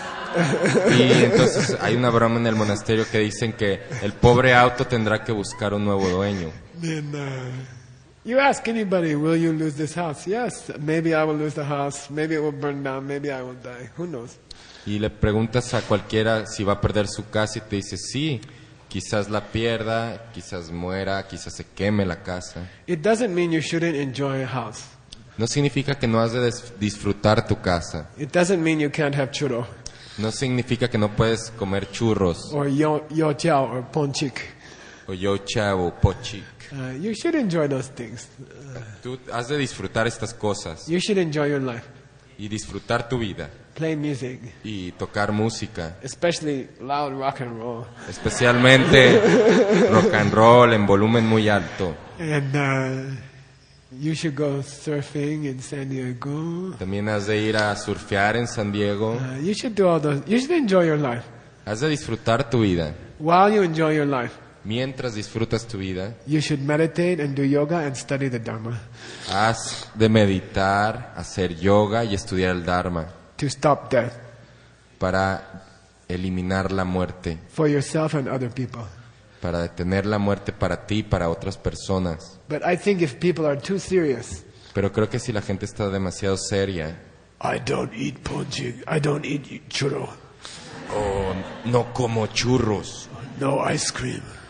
Speaker 2: Y entonces hay una broma en el monasterio que dicen que el pobre auto tendrá que buscar un nuevo dueño.
Speaker 1: Then uh, you ask anybody, will you lose this house? Yes, maybe I will lose the house, maybe it will burn down, maybe I will die, who knows?
Speaker 2: Y le preguntas a cualquiera si va a perder su casa y te dice sí, quizás la pierda, quizás muera, quizás se queme la casa.
Speaker 1: It doesn't mean you shouldn't enjoy a house.
Speaker 2: No significa que no has de des- disfrutar tu casa.
Speaker 1: It doesn't mean you can't have churro
Speaker 2: No significa que no puedes comer churros
Speaker 1: or yo yo jiao or ponchik.
Speaker 2: o yocha o pochik.
Speaker 1: Uh, you should enjoy those things.
Speaker 2: Tú has de disfrutar estas cosas
Speaker 1: You should enjoy your life.
Speaker 2: y disfrutar tu vida
Speaker 1: Play music,
Speaker 2: y tocar música,
Speaker 1: especially loud rock and roll.
Speaker 2: especialmente rock and roll en volumen muy alto.
Speaker 1: And uh, you should go surfing in San Diego.
Speaker 2: También has de ir a surfear en San Diego.
Speaker 1: Uh, you should do all those. You should enjoy your life.
Speaker 2: Has de disfrutar tu vida.
Speaker 1: While you enjoy your life,
Speaker 2: Mientras disfrutas tu vida,
Speaker 1: you should meditate and do yoga and study the Dharma
Speaker 2: has de meditar, hacer yoga y estudiar el Dharma
Speaker 1: to stop death
Speaker 2: para eliminar la muerte,
Speaker 1: for yourself and other people.
Speaker 2: para detener la muerte para ti y para otras personas.
Speaker 1: But I think if people are too serious,
Speaker 2: Pero creo que si la gente está demasiado seria,
Speaker 1: I don't eat ponchik, I don't eat churro,
Speaker 2: o no como churros,
Speaker 1: no ice cream.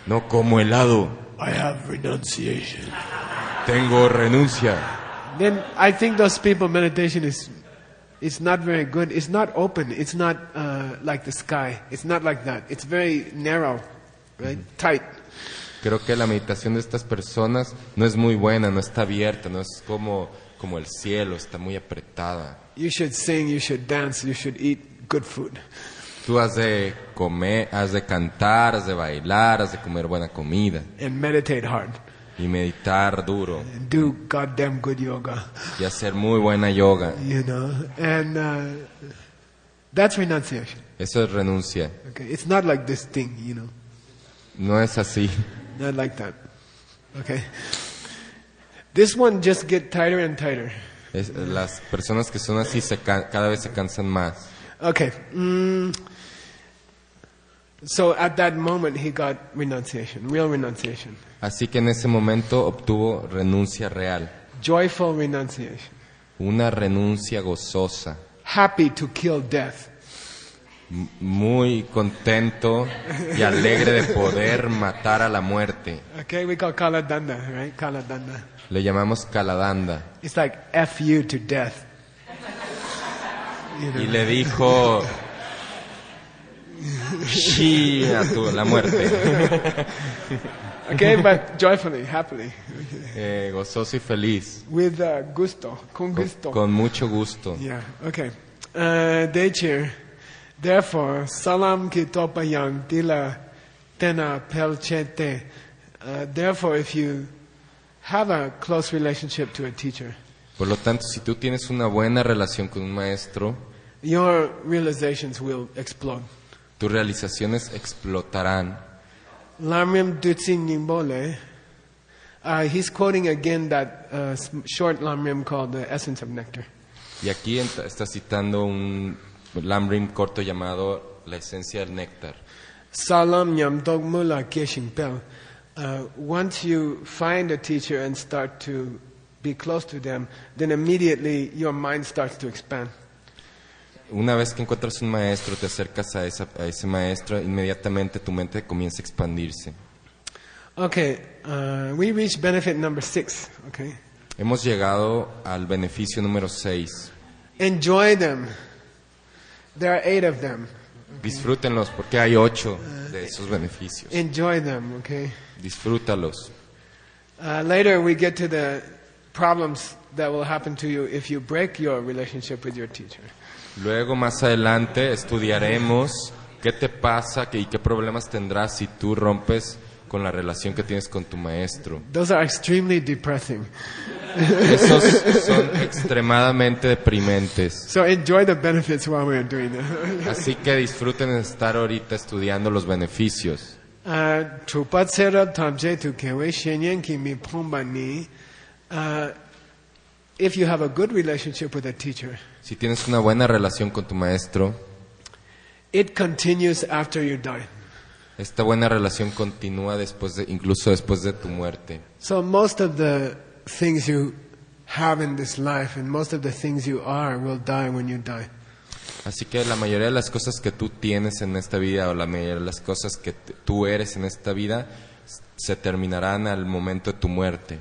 Speaker 2: No como helado.
Speaker 1: I have renunciation.
Speaker 2: Tengo renuncia.
Speaker 1: Then I think those people meditation is it's not very good. It's not open. It's not uh, like the sky. It's not like that. It's very narrow, right? Tight.
Speaker 2: Creo que la meditación de estas personas no es muy buena, no está abierta, no es como, como el cielo, está muy apretada.
Speaker 1: You should sing, you should dance, you should eat good food.
Speaker 2: Tú has de comer, has de cantar, has de bailar, has de comer buena comida
Speaker 1: And meditate hard.
Speaker 2: y meditar duro
Speaker 1: And do goddamn good yoga.
Speaker 2: y hacer muy buena yoga.
Speaker 1: You know. And uh, that's renunciation.
Speaker 2: Eso es renuncia.
Speaker 1: Okay. It's not like this thing, you know.
Speaker 2: No es así.
Speaker 1: Not like that. Okay. This one just get tighter and tighter.
Speaker 2: Es- las personas que son así se ca- cada vez se cansan más.
Speaker 1: Okay. Mm, so at that moment he got renunciation, real renunciation.
Speaker 2: Así que en ese momento obtuvo renuncia real,
Speaker 1: Joyful renunciation.
Speaker 2: una renuncia gozosa,
Speaker 1: Happy to kill death.
Speaker 2: m- muy contento y alegre de poder matar a la muerte.
Speaker 1: Okay, we call Kala Danda, right? Kala Danda.
Speaker 2: Le llamamos Kaladanda.
Speaker 1: It's like F you to death. You know?
Speaker 2: Y le dijo, sí, a tu, la muerte.
Speaker 1: Okay, but joyfully, happily.
Speaker 2: Eh, gozoso y feliz,
Speaker 1: With uh, gusto, con
Speaker 2: con,
Speaker 1: gusto.
Speaker 2: con mucho gusto.
Speaker 1: Yeah, okay. Uh, Dechir, therefore, salam ki topa yang tila tena pelchete. Uh, therefore, if you have a close relationship to a teacher,
Speaker 2: Por lo tanto, si tú tienes una buena relación con un maestro,
Speaker 1: your realizations will explode.
Speaker 2: tus realizaciones explotarán.
Speaker 1: Lamrim Dutsin Nimbole, uh, he's quoting again that uh, s- short Lamrim called The Essence of Nectar.
Speaker 2: Y aquí ent- está citando un Lamrim corto llamado La esencia del néctar.
Speaker 1: Salam Nyam Dogmula Keshing Pel. Uh, once you find a teacher and start to be close to them, then immediately your mind starts to expand.
Speaker 2: Una vez que encuentras un maestro, te acercas a, esa- a ese maestro, inmediatamente tu mente comienza a expandirse.
Speaker 1: Okay, uh, we reached benefit number six. Okay,
Speaker 2: Hemos llegado al beneficio número seis.
Speaker 1: enjoy them. There are eight of them.
Speaker 2: Disfrútenlos porque hay ocho de esos beneficios.
Speaker 1: Enjoy them. Okay.
Speaker 2: Disfrútalos.
Speaker 1: Uh, later we get to the problems that will happen to you if you break your relationship with your teacher.
Speaker 2: Luego, más adelante, estudiaremos qué te pasa qué- y qué problemas tendrás si tú rompes con la relación que tienes con tu maestro.
Speaker 1: Those are extremely depressing.
Speaker 2: Esos son extremadamente deprimentes.
Speaker 1: So enjoy the benefits while we're doing that.
Speaker 2: Así que disfruten de estar ahorita estudiando los beneficios.
Speaker 1: Uh, Trupat Serab Tamje tu Kewe Shenyen Ki Mi Pomba Ni. Uh, If you have a good relationship with a teacher,
Speaker 2: Si tienes una buena relación con tu maestro,
Speaker 1: it continues after you die.
Speaker 2: esta buena relación continúa después de, incluso después de tu muerte.
Speaker 1: So most of the things you have in this life and most of the things you are will die when you die.
Speaker 2: Así que la mayoría de las cosas que tú tienes en esta vida o la mayoría de las cosas que t- tú eres en esta vida s- se terminarán al momento de tu muerte.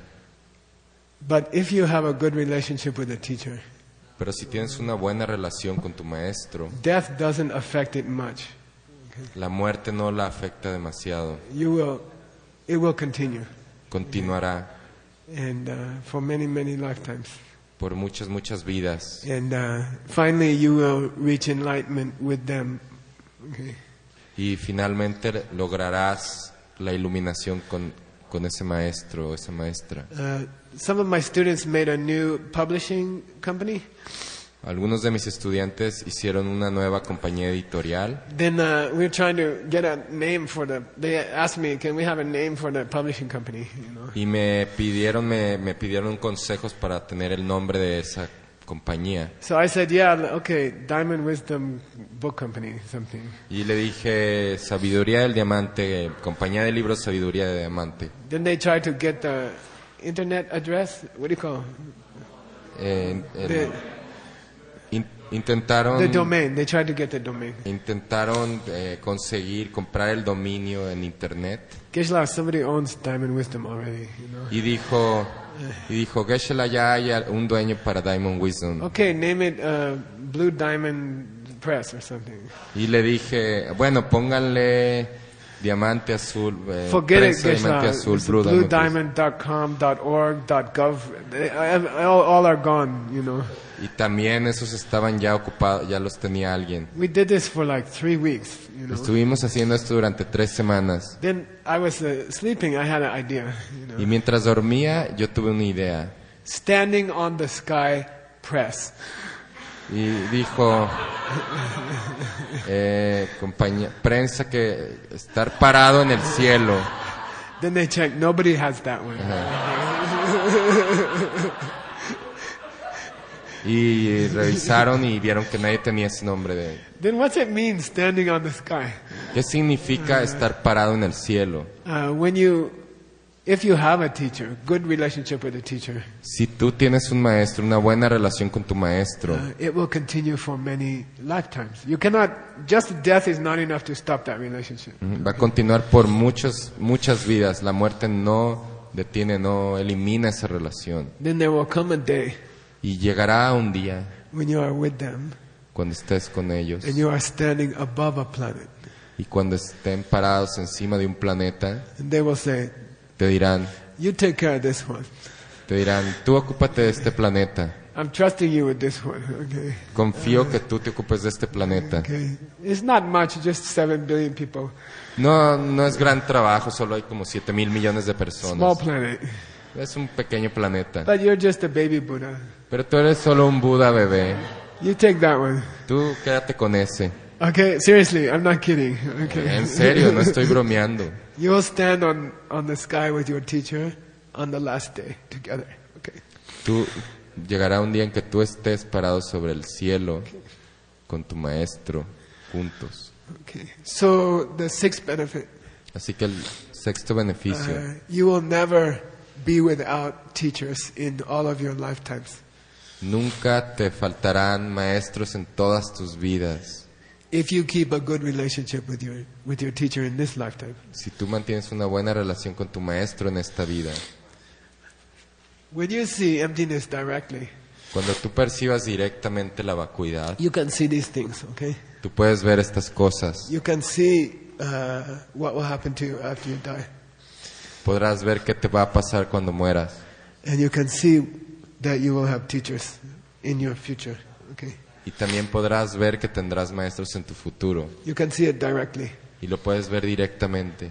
Speaker 1: But if you have a good relationship with a teacher,
Speaker 2: Pero si tienes una buena relación con tu maestro,
Speaker 1: death doesn't affect it much.
Speaker 2: la muerte no la afecta demasiado.
Speaker 1: You will, it will continue,
Speaker 2: Continuará
Speaker 1: and uh, for many, many lifetimes.
Speaker 2: por muchas, muchas vidas.
Speaker 1: And uh, finally, you will reach enlightenment with them. Okay.
Speaker 2: Y finalmente lograrás la iluminación con, con ese maestro o esa maestra.
Speaker 1: Uh, some of my students made a new publishing company.
Speaker 2: Algunos de mis estudiantes hicieron una nueva compañía editorial.
Speaker 1: Then uh, we we're trying to get a name for the. They asked me, "Can we have a name for the publishing company?" You know.
Speaker 2: Y me pidieron, me, me pidieron consejos para tener el nombre de esa compañía.
Speaker 1: So I said, "Yeah, okay, Diamond Wisdom Book Company, something."
Speaker 2: Y le dije, Sabiduría del Diamante, compañía de libros Sabiduría de Diamante.
Speaker 1: Then they tried to get the internet address. What do you call?
Speaker 2: Eh, el
Speaker 1: The
Speaker 2: in- Intentaron,
Speaker 1: The domain. They tried to get the domain.
Speaker 2: intentaron eh, conseguir, comprar el dominio en internet.
Speaker 1: Geshe-la, somebody owns Diamond Wisdom already, you know.
Speaker 2: Y dijo, y dijo, Geshe-la, ya hay un dueño para Diamond Wisdom.
Speaker 1: Okay, name it uh, Blue Diamond Press or something.
Speaker 2: Y le dije, bueno, pónganle diamante azul, eh,
Speaker 1: Forget it,
Speaker 2: prensa diamante
Speaker 1: Geshe-la.
Speaker 2: azul,
Speaker 1: It's
Speaker 2: Blue
Speaker 1: blue
Speaker 2: Diamond Press.
Speaker 1: diamond dot com, .org, .gov. They- all, all are gone, you know.
Speaker 2: Y también esos estaban ya ocupados, ya los tenía alguien.
Speaker 1: We did this for like three weeks, you know.
Speaker 2: Estuvimos haciendo esto durante tres semanas.
Speaker 1: Then I was uh, sleeping. I had an idea, you know.
Speaker 2: Y mientras dormía, yo tuve una idea.
Speaker 1: Standing on the sky press.
Speaker 2: Y dijo, eh, compañía, prensa que estar parado en el cielo.
Speaker 1: Then they checked. Nobody has that one.
Speaker 2: Y revisaron y vieron que nadie tenía ese nombre de...
Speaker 1: Then what's it mean, standing on the sky?
Speaker 2: ¿Qué significa estar parado en el cielo?
Speaker 1: Uh, when you, if you have a teacher, good relationship with a teacher,
Speaker 2: Si tú tienes un maestro, una buena relación con tu maestro,
Speaker 1: uh, it will continue for many lifetimes. You cannot, just death is not enough to stop that relationship.
Speaker 2: va a continuar por muchos, muchas vidas. La muerte no detiene, no elimina esa relación.
Speaker 1: Then there will come a day
Speaker 2: Y llegará un día
Speaker 1: when you are with them
Speaker 2: cuando estés con ellos
Speaker 1: and you are standing above a planet.
Speaker 2: y cuando estén parados encima de un planeta,
Speaker 1: And they will say,
Speaker 2: te dirán,
Speaker 1: you take care of this one.
Speaker 2: te dirán, tú ocúpate de este planeta.
Speaker 1: I'm trusting you with this one. Okay.
Speaker 2: Confío que tú te ocupes de este planeta.
Speaker 1: Okay. It's not much, just seven billion people.
Speaker 2: No, no es gran trabajo, solo hay como siete mil millones de
Speaker 1: Small
Speaker 2: personas.
Speaker 1: planet.
Speaker 2: Es un pequeño planeta.
Speaker 1: But you're just a baby Buddha.
Speaker 2: Pero tú eres solo un Buda bebé.
Speaker 1: You take that one.
Speaker 2: Tú quédate con ese.
Speaker 1: Okay, seriously, I'm not kidding. Okay.
Speaker 2: En serio, no estoy bromeando.
Speaker 1: You will stand on, on the sky with your teacher on the last day together. Okay.
Speaker 2: Tú llegará un día en que tú estés parado sobre el cielo con tu maestro juntos.
Speaker 1: Okay. So the sixth benefit,
Speaker 2: Así que el sexto beneficio,
Speaker 1: uh, you will never be without teachers in all of your lifetimes.
Speaker 2: nunca te faltarán maestros en todas tus vidas.
Speaker 1: If you keep a good relationship with your with your teacher in this lifetime.
Speaker 2: Si tú mantienes una buena relación con tu maestro en esta vida,
Speaker 1: When you see emptiness directly,
Speaker 2: cuando tú percibas directamente la vacuidad,
Speaker 1: you can see these things, okay?
Speaker 2: tú puedes ver estas cosas.
Speaker 1: You can see uh, what will happen to you after you die.
Speaker 2: Podrás ver qué te va a pasar cuando mueras.
Speaker 1: And you can see that you will have teachers in your future, okay?
Speaker 2: Y también podrás ver que tendrás maestros en tu futuro.
Speaker 1: You can see it directly.
Speaker 2: Y lo puedes ver directamente.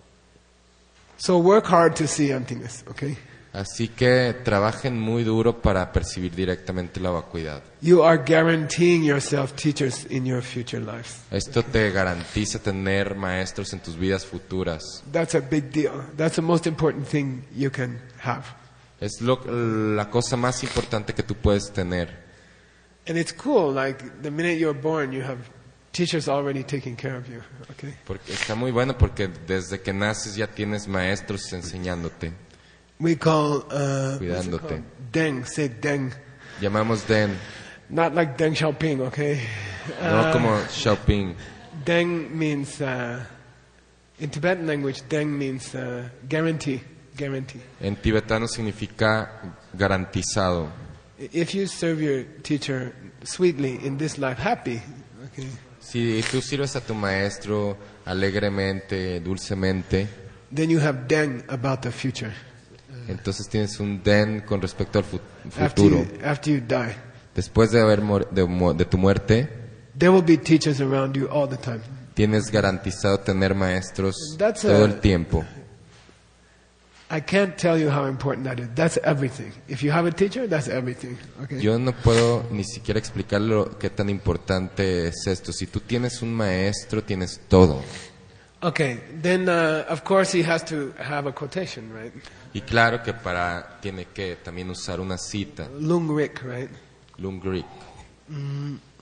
Speaker 1: So work hard to see emptiness, okay?
Speaker 2: Así que trabajen muy duro para percibir directamente la vacuidad.
Speaker 1: You are guaranteeing yourself teachers in your future lives.
Speaker 2: Esto te garantiza tener maestros en tus vidas futuras.
Speaker 1: That's a big deal. That's the most important thing you can have.
Speaker 2: Es lo- la cosa más importante que tú puedes tener.
Speaker 1: And it's cool, like the minute you're born, you have teachers already taking care of you, okay?
Speaker 2: Porque está muy bueno porque desde que naces ya tienes maestros enseñándote.
Speaker 1: We call, uh, what's it
Speaker 2: Cuidándote.
Speaker 1: called? Deng, say Deng.
Speaker 2: Llamamos Den,
Speaker 1: Not like Deng Xiaoping, okay?
Speaker 2: no
Speaker 1: Uh,
Speaker 2: como Xiaoping.
Speaker 1: Deng means, uh, in Tibetan language, Deng means uh, guarantee, guarantee.
Speaker 2: En tibetano significa garantizado.
Speaker 1: If you serve your teacher sweetly in this life, happy, okay,
Speaker 2: Si tú sirves a tu maestro alegremente, dulcemente,
Speaker 1: then you have Deng about the future.
Speaker 2: entonces tienes un Den con respecto al fu-
Speaker 1: After
Speaker 2: futuro.
Speaker 1: you, after you die,
Speaker 2: Después de, haber mor- de, mu- de tu muerte,
Speaker 1: there will be teachers around you all the time.
Speaker 2: tienes garantizado tener maestros
Speaker 1: That's a-
Speaker 2: todo el tiempo.
Speaker 1: I can't tell you how important that is. That's everything. If you have a teacher, that's everything. Okay.
Speaker 2: Yo no puedo ni siquiera explicar lo qué tan importante es esto. Si tú tienes un maestro, tienes todo.
Speaker 1: Okay. Then, uh, of course, he has to have a quotation, right?
Speaker 2: Y claro que para tiene que también usar una cita,
Speaker 1: Lung Rik, right?
Speaker 2: Lungrik.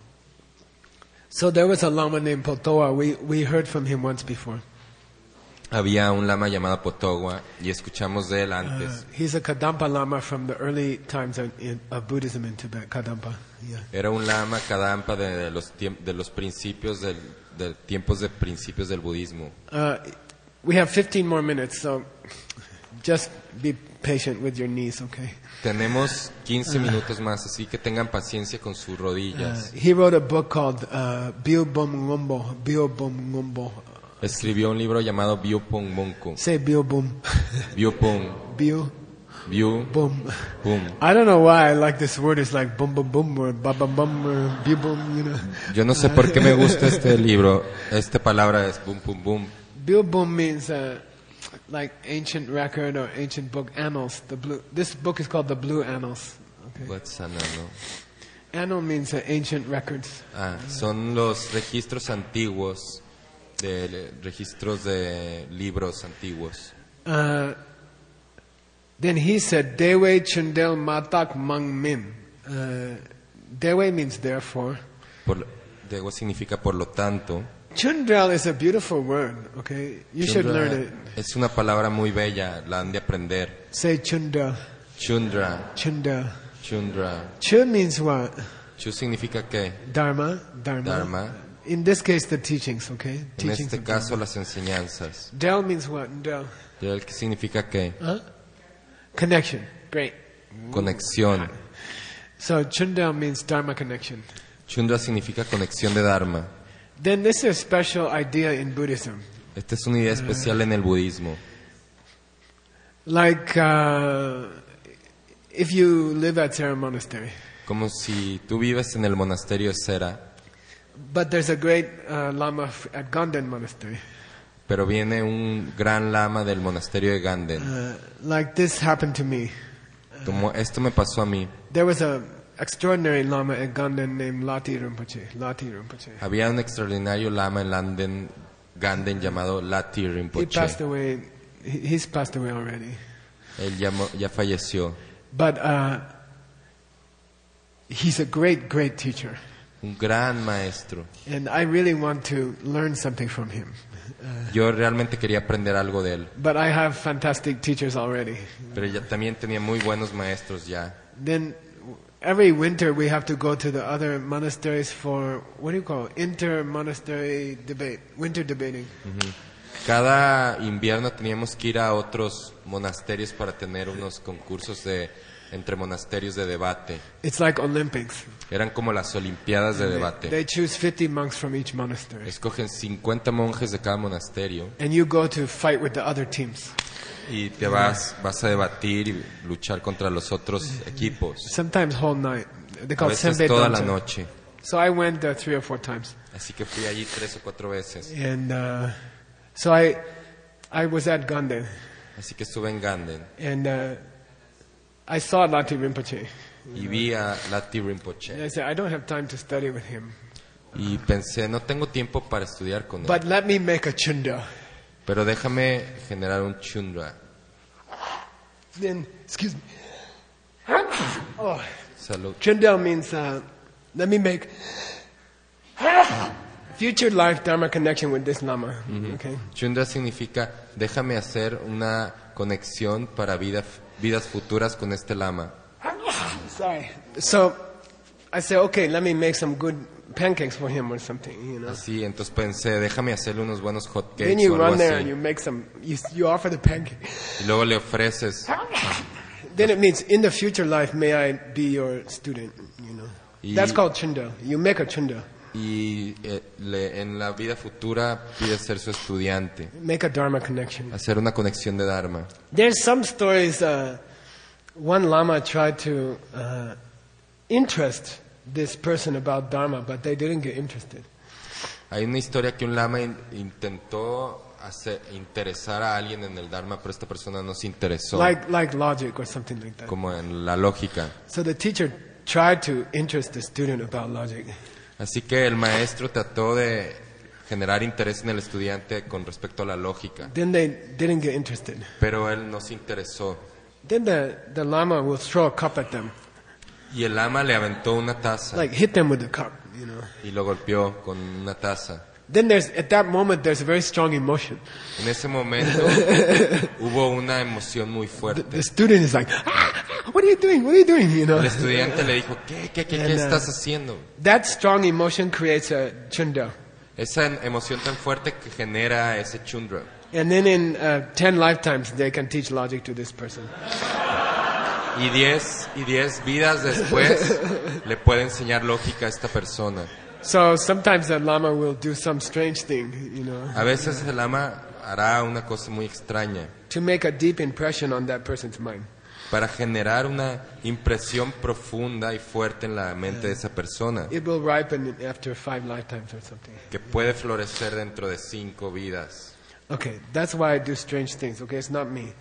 Speaker 1: So there was a Lama named Potoa. We we heard from him once before.
Speaker 2: había un lama llamado Potogwa y escuchamos de él
Speaker 1: Uh,
Speaker 2: antes.
Speaker 1: he's a Kadampa Lama from the early times of, in, of Buddhism in Tibet. Kadampa. Yeah.
Speaker 2: Era un lama Kadampa de, de los tiemp- de los principios del, de tiempos de principios del budismo.
Speaker 1: Uh, we have fifteen more minutes, so just be patient with your knees, okay?
Speaker 2: Tenemos quince minutos más, así que tengan paciencia con sus
Speaker 1: Uh,
Speaker 2: rodillas.
Speaker 1: he wrote a book called uh, Biobum Ngombo. Biobum Ngombo.
Speaker 2: Escribió un libro llamado Biopong Monko.
Speaker 1: Say Biobum.
Speaker 2: Biopong,
Speaker 1: Bio.
Speaker 2: Biu,
Speaker 1: Boom.
Speaker 2: Pum.
Speaker 1: I don't know why I like this word. It's like bum bum bum or ba bum bum or biobum, you know.
Speaker 2: Yo no sé por qué me gusta este libro. Esta palabra es bum pum bum.
Speaker 1: Biobum means uh, like ancient record or ancient book annals. The blue. This book is called the Blue Annals. Okay.
Speaker 2: What's an ano?
Speaker 1: Annal means uh, ancient records.
Speaker 2: Ah, son los registros antiguos, de registros de libros antiguos.
Speaker 1: Uh, then he said, Dewe Chundel Matak Mang Min. Uh, Dewe means therefore.
Speaker 2: Por, Dewa significa por lo tanto.
Speaker 1: Chundel is a beautiful word, okay? You should
Speaker 2: Chundra
Speaker 1: learn it.
Speaker 2: es una palabra muy bella, la han de aprender.
Speaker 1: Say Chundel.
Speaker 2: Chundra,
Speaker 1: Chundel.
Speaker 2: Chundra.
Speaker 1: Chu means what?
Speaker 2: Chu significa qué?
Speaker 1: Dharma. Dharma.
Speaker 2: Dharma.
Speaker 1: In this case, the teachings, okay?
Speaker 2: En
Speaker 1: Teachings
Speaker 2: este
Speaker 1: of
Speaker 2: caso,
Speaker 1: Dharma.
Speaker 2: las enseñanzas.
Speaker 1: Del means what? Del.
Speaker 2: ¿Qué significa qué?
Speaker 1: Huh? Connection. Great.
Speaker 2: Conexión.
Speaker 1: So Chundel means Dharma connection.
Speaker 2: Chundra significa conexión de Dharma.
Speaker 1: Then this is a special idea in Buddhism.
Speaker 2: Esta es una idea especial en el budismo.
Speaker 1: Like uh, if you live at Sera Monastery,
Speaker 2: Como si tú vives en el monasterio de Sera,
Speaker 1: but there's a great uh, Lama f- at Ganden Monastery.
Speaker 2: pero viene un gran lama del monasterio de Ganden.
Speaker 1: Uh, like this happened to me.
Speaker 2: Como esto me pasó a mí.
Speaker 1: There was a extraordinary Lama at Ganden named Lati Rinpoche. Lati Rinpoche.
Speaker 2: Había un extraordinario lama en Landen, Ganden llamado Lati
Speaker 1: He
Speaker 2: Rinpoche.
Speaker 1: passed away. He, he's passed away already.
Speaker 2: Él ya, mo- ya falleció.
Speaker 1: But uh, he's a great, great teacher.
Speaker 2: Un gran maestro.
Speaker 1: And I really want to learn something from him.
Speaker 2: Yo realmente quería aprender algo de él.
Speaker 1: But I have fantastic teachers already.
Speaker 2: Pero ya también tenía muy buenos maestros ya.
Speaker 1: Then every winter we have to go to the other monasteries for, what do you call it? Inter-monastery debate, winter debating.
Speaker 2: Cada invierno teníamos que ir a otros monasterios para tener unos concursos de entre monasterios de debate.
Speaker 1: It's like Olympics.
Speaker 2: Eran como las olimpiadas de
Speaker 1: They,
Speaker 2: debate.
Speaker 1: they choose fifty monks from each monastery.
Speaker 2: Escogen cincuenta monjes de cada monasterio
Speaker 1: And you go to fight with the other teams.
Speaker 2: y te vas vas a debatir y luchar contra los otros equipos.
Speaker 1: Sometimes whole night. They
Speaker 2: A
Speaker 1: call it
Speaker 2: veces
Speaker 1: senbei
Speaker 2: toda la
Speaker 1: danzo.
Speaker 2: noche.
Speaker 1: So I went uh, three or four times.
Speaker 2: Así que fui allí tres o cuatro veces.
Speaker 1: And uh, so I, I was at Ganden.
Speaker 2: Así que estuve en Ganden
Speaker 1: And uh, I saw Lati Rinpoche.
Speaker 2: y vi a Lati
Speaker 1: And
Speaker 2: Rinpoche.
Speaker 1: I said, I don't have time to study with him.
Speaker 2: Y pensé, no tengo tiempo para estudiar con él.
Speaker 1: But let me make a chunda.
Speaker 2: Pero déjame generar un chundra.
Speaker 1: Then, excuse me. Oh,
Speaker 2: Salud.
Speaker 1: chunda means uh, let me make future life Dharma connection with this Lama. Okay.
Speaker 2: Chundra significa déjame hacer una conexión para vida, vidas futuras con este lama.
Speaker 1: Sorry. So I said, okay, let me make some good pancakes for him or something, you know.
Speaker 2: Así, entonces pensé, déjame hacerle unos buenos
Speaker 1: Then
Speaker 2: hotcakes
Speaker 1: you
Speaker 2: o algo
Speaker 1: run there and you
Speaker 2: así.
Speaker 1: make some, you, you offer the pancake.
Speaker 2: Y luego le ofreces.
Speaker 1: Then it means in the future life, may I be your student, you know.
Speaker 2: Y-
Speaker 1: That's called chunda. You make a chunda.
Speaker 2: Y eh, le- en la vida futura pide ser su estudiante.
Speaker 1: Make a Dharma connection.
Speaker 2: Hacer una conexión de Dharma.
Speaker 1: There's some stories, uh, one Lama tried to uh, interest this person about Dharma, but they didn't get interested.
Speaker 2: Hay una historia que un lama in- intentó hacer, interesar a alguien en el Dharma, pero esta persona no se interesó.
Speaker 1: Like, like logic or something like that.
Speaker 2: Como en la lógica.
Speaker 1: So the teacher tried to interest the student about logic.
Speaker 2: Así que el maestro trató de generar interés en el estudiante con respecto a la lógica,
Speaker 1: Then they didn't get interested.
Speaker 2: pero él no se interesó.
Speaker 1: Then the, the Lama will throw a cup at them,
Speaker 2: Y el lama le aventó una taza
Speaker 1: like hit them with the cup, you know.
Speaker 2: y lo golpeó con una taza.
Speaker 1: then there's at that moment there's a very strong emotion.
Speaker 2: En ese momento hubo una emoción muy
Speaker 1: The,
Speaker 2: fuerte.
Speaker 1: the student is like, ah, what are you doing? What are you doing? You know.
Speaker 2: El estudiante le dijo, ¿qué, qué, qué, qué
Speaker 1: And, uh,
Speaker 2: estás haciendo?
Speaker 1: That strong emotion creates a chundel.
Speaker 2: Esa emoción tan fuerte que genera ese chundra.
Speaker 1: And then in uh, ten lifetimes they can teach logic to this person.
Speaker 2: Y diez, y diez vidas después le puede enseñar lógica a esta persona.
Speaker 1: So sometimes the Lama will do some strange thing, you know,
Speaker 2: A veces el lama hará una cosa muy extraña
Speaker 1: to make a deep impression on that person's mind.
Speaker 2: para generar una impresión profunda y fuerte en la mente de esa persona,
Speaker 1: It will ripen after five lifetimes or something.
Speaker 2: que puede florecer dentro de cinco vidas.
Speaker 1: Okay, that's why I do strange things, okay? It's not me.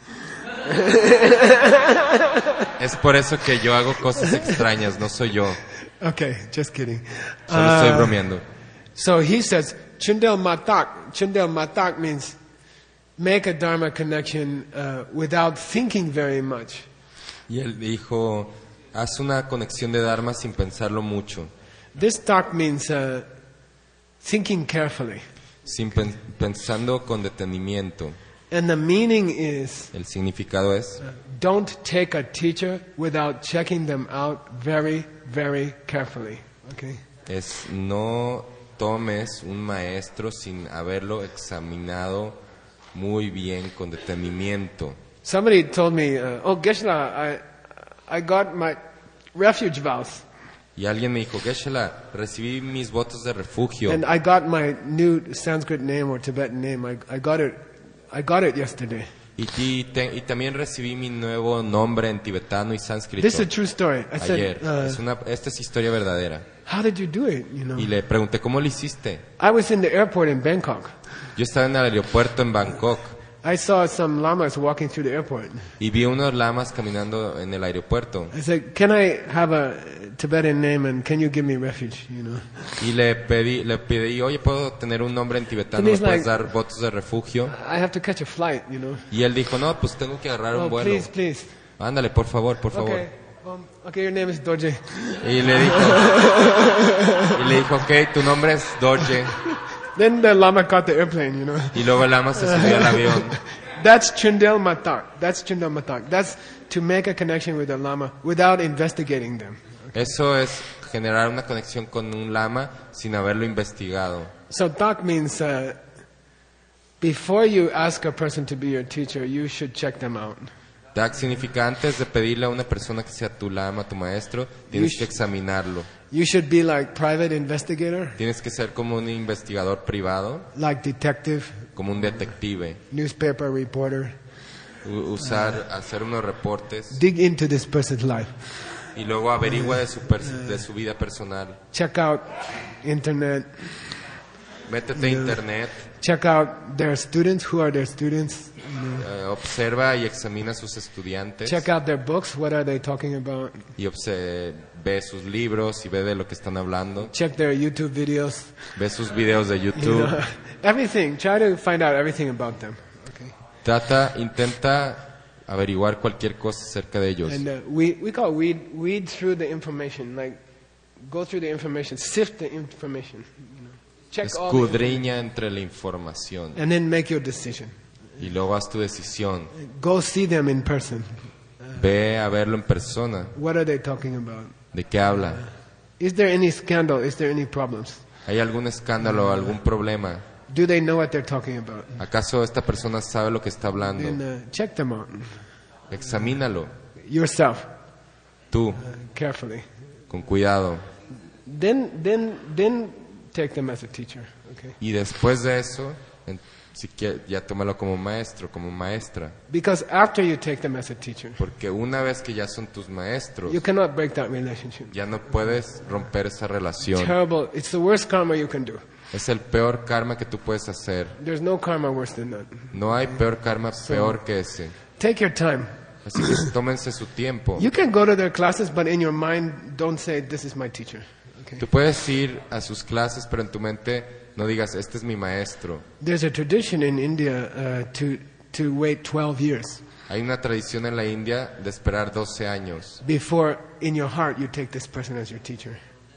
Speaker 2: Es por eso que yo hago cosas extrañas, no soy yo,
Speaker 1: Okay, just kidding.
Speaker 2: solo estoy
Speaker 1: Uh,
Speaker 2: bromeando.
Speaker 1: So he says, Chundel Matak. Chundel Matak means make a Dharma connection uh, without thinking very much.
Speaker 2: Y él dijo, haz una conexión de Dharma sin pensarlo mucho,
Speaker 1: This talk means uh, thinking carefully.
Speaker 2: sin pen- pensando con detenimiento.
Speaker 1: And the meaning is,
Speaker 2: El significado es,
Speaker 1: don't take a teacher without checking them out very, very carefully. Okay?
Speaker 2: es no tomes un maestro sin haberlo examinado muy bien, con detenimiento.
Speaker 1: Somebody told me, uh, oh, Geshe-la, I, I got my refuge vows.
Speaker 2: Y alguien me dijo, Geshe-la, recibí mis votos de refugio
Speaker 1: And I got my new Sanskrit name or Tibetan name. I, I got it. I got it yesterday.
Speaker 2: y, y te- y también recibí mi nuevo nombre en tibetano y sánscrito
Speaker 1: This is a true story. I
Speaker 2: ayer.
Speaker 1: said, uh,
Speaker 2: Es una, esta es historia verdadera.
Speaker 1: how did you do it? You know,
Speaker 2: Y le pregunté, ¿cómo lo hiciste?
Speaker 1: I was in the airport in Bangkok.
Speaker 2: Yo estaba en el aeropuerto en Bangkok
Speaker 1: I saw some lamas walking through the airport.
Speaker 2: y vi unos lamas caminando en el aeropuerto.
Speaker 1: I said, can I have a Tibetan name and can you give me refuge? You know,
Speaker 2: Y le pedí, le pedí, oye, ¿puedo tener un nombre en tibetano?
Speaker 1: And
Speaker 2: ¿Me
Speaker 1: he's
Speaker 2: puedes
Speaker 1: like-
Speaker 2: dar votos de refugio?
Speaker 1: I have to catch a flight. You know,
Speaker 2: Y él dijo, no, pues tengo que agarrar
Speaker 1: oh
Speaker 2: un vuelo.
Speaker 1: please, please.
Speaker 2: Ándale, por favor, por favor.
Speaker 1: Okay, um, okay, your name is Dorje.
Speaker 2: Y le dijo, y le dijo, ok, tu nombre es Dorje.
Speaker 1: Then the lama caught the airplane. You know.
Speaker 2: Y luego el lama se subió al avión.
Speaker 1: That's Chundel Matak. That's Chundel Matak. That's to make a connection with the Lama without investigating them.
Speaker 2: Eso es generar una conexión con un lama sin haberlo investigado.
Speaker 1: So Tak means uh, before you ask a person to be your teacher, you should check them out.
Speaker 2: Tak significa antes de pedirle a una persona que sea tu lama, tu maestro, tienes
Speaker 1: You
Speaker 2: que examinarlo.
Speaker 1: You should be like private investigator,
Speaker 2: Tienes que ser como un investigador privado,
Speaker 1: like detective,
Speaker 2: como un detective.
Speaker 1: newspaper reporter.
Speaker 2: U- usar, hacer unos reportes
Speaker 1: Dig into this person's life.
Speaker 2: y luego averigua de su, pers- de su vida personal.
Speaker 1: Check out internet.
Speaker 2: Métete a internet,
Speaker 1: Check out their students. Who are their students?
Speaker 2: eh, observa y examina a sus estudiantes
Speaker 1: Check out their books. What are they talking about?
Speaker 2: y obse- ve sus libros y ve de lo que están hablando.
Speaker 1: Check their YouTube videos.
Speaker 2: Ve sus videos de
Speaker 1: You
Speaker 2: YouTube.
Speaker 1: know, everything. Try to find out everything about them. Okay.
Speaker 2: Trata, intenta averiguar cualquier cosa acerca de ellos.
Speaker 1: And uh, we we call weed weed through the information. Like go through the information, sift the information. You know, check all the
Speaker 2: Escudriña entre la información
Speaker 1: and then make your decision.
Speaker 2: y luego haz tu decisión.
Speaker 1: Go see them in person.
Speaker 2: Ve a verlo en persona.
Speaker 1: What are they talking about?
Speaker 2: ¿De qué habla?
Speaker 1: Is there any scandal? Is there any problems?
Speaker 2: ¿Hay algún escándalo, algún problema?
Speaker 1: Do they know what they're talking about?
Speaker 2: ¿Acaso esta persona sabe lo que está hablando?
Speaker 1: Then uh, check them out
Speaker 2: Examínalo,
Speaker 1: yourself
Speaker 2: tú,
Speaker 1: carefully.
Speaker 2: con cuidado.
Speaker 1: Then then then take them as a teacher. Okay.
Speaker 2: Y después de eso, en- si quie- ya tómalo como maestro, como maestra.
Speaker 1: Because after you take them as a teacher,
Speaker 2: Porque una vez que ya son tus maestros,
Speaker 1: you cannot break that relationship.
Speaker 2: ya no puedes romper esa relación.
Speaker 1: Terrible. It's the worst karma you can do.
Speaker 2: Es el peor karma que tú puedes hacer.
Speaker 1: There's no karma worse than that.
Speaker 2: No hay peor karma peor que ese.
Speaker 1: Take your time.
Speaker 2: Así que tómense su tiempo.
Speaker 1: You can go to their classes, but in your mind, don't say, this is my teacher. Okay.
Speaker 2: Tú puedes ir a sus clases, pero en tu mente no digas, este es mi maestro.
Speaker 1: There's a tradition in India uh, to, to wait twelve years
Speaker 2: Hay una tradición en la India de esperar doce años
Speaker 1: before, in your heart, you take this person as your teacher.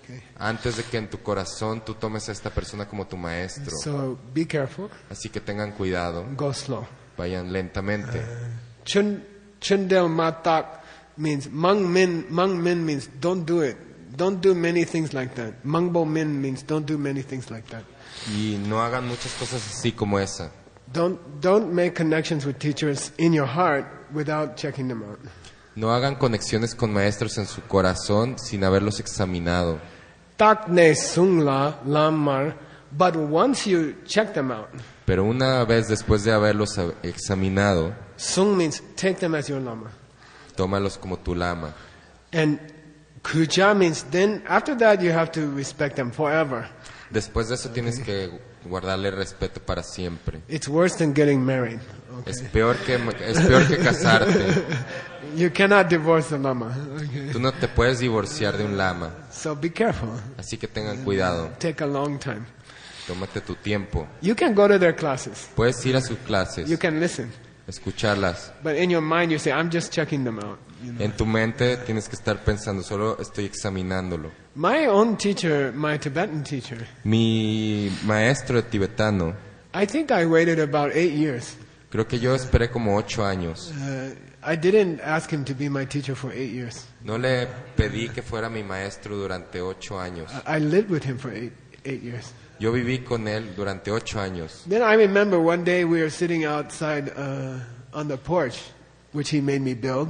Speaker 1: Okay.
Speaker 2: antes de que en tu corazón tú tomes a esta persona como tu maestro.
Speaker 1: So be careful.
Speaker 2: Así que tengan cuidado,
Speaker 1: Go slow.
Speaker 2: vayan lentamente.
Speaker 1: Chun Chundel Matak means Mang Min. Mang Min means don't do it. Don't do many things like that. Mangbo Min means don't do many things like that.
Speaker 2: Y no hagan muchas cosas así como esa.
Speaker 1: Don't don't make connections with teachers in your heart without checking them out.
Speaker 2: No hagan conexiones con maestros en su corazón sin haberlos examinado.
Speaker 1: Tak ne sung la lamar, but once you check them out,
Speaker 2: Pero una vez después de haberlos a- examinado,
Speaker 1: sung means take them as your lama,
Speaker 2: tómalos como tu lama.
Speaker 1: and kuja means then after that you have to respect them forever.
Speaker 2: Después de eso tienes que guardarle respeto para siempre.
Speaker 1: It's worse than getting married. Okay.
Speaker 2: Es peor que es peor que casarte.
Speaker 1: You cannot divorce the lama. Okay.
Speaker 2: Tú no te puedes divorciar de un lama,
Speaker 1: So be careful.
Speaker 2: así que tengan cuidado.
Speaker 1: Take a long time.
Speaker 2: Tómate tu tiempo.
Speaker 1: You can go to their classes.
Speaker 2: Puedes ir a sus clases,
Speaker 1: You can listen.
Speaker 2: escucharlas.
Speaker 1: But in your mind you say, I'm just checking them out. You know?
Speaker 2: En tu mente tienes que estar pensando, solo estoy examinándolo.
Speaker 1: My own teacher, my Tibetan teacher,
Speaker 2: Mi maestro tibetano,
Speaker 1: I think I waited about eight years.
Speaker 2: creo que yo esperé como ocho años.
Speaker 1: Uh, I didn't ask him to be my teacher for eight years.
Speaker 2: No le pedí que fuera mi maestro durante ocho años.
Speaker 1: I I lived with him for eight, eight years.
Speaker 2: Yo viví con él durante ocho años.
Speaker 1: Then I remember one day we were sitting outside uh, on the porch, which he made me build.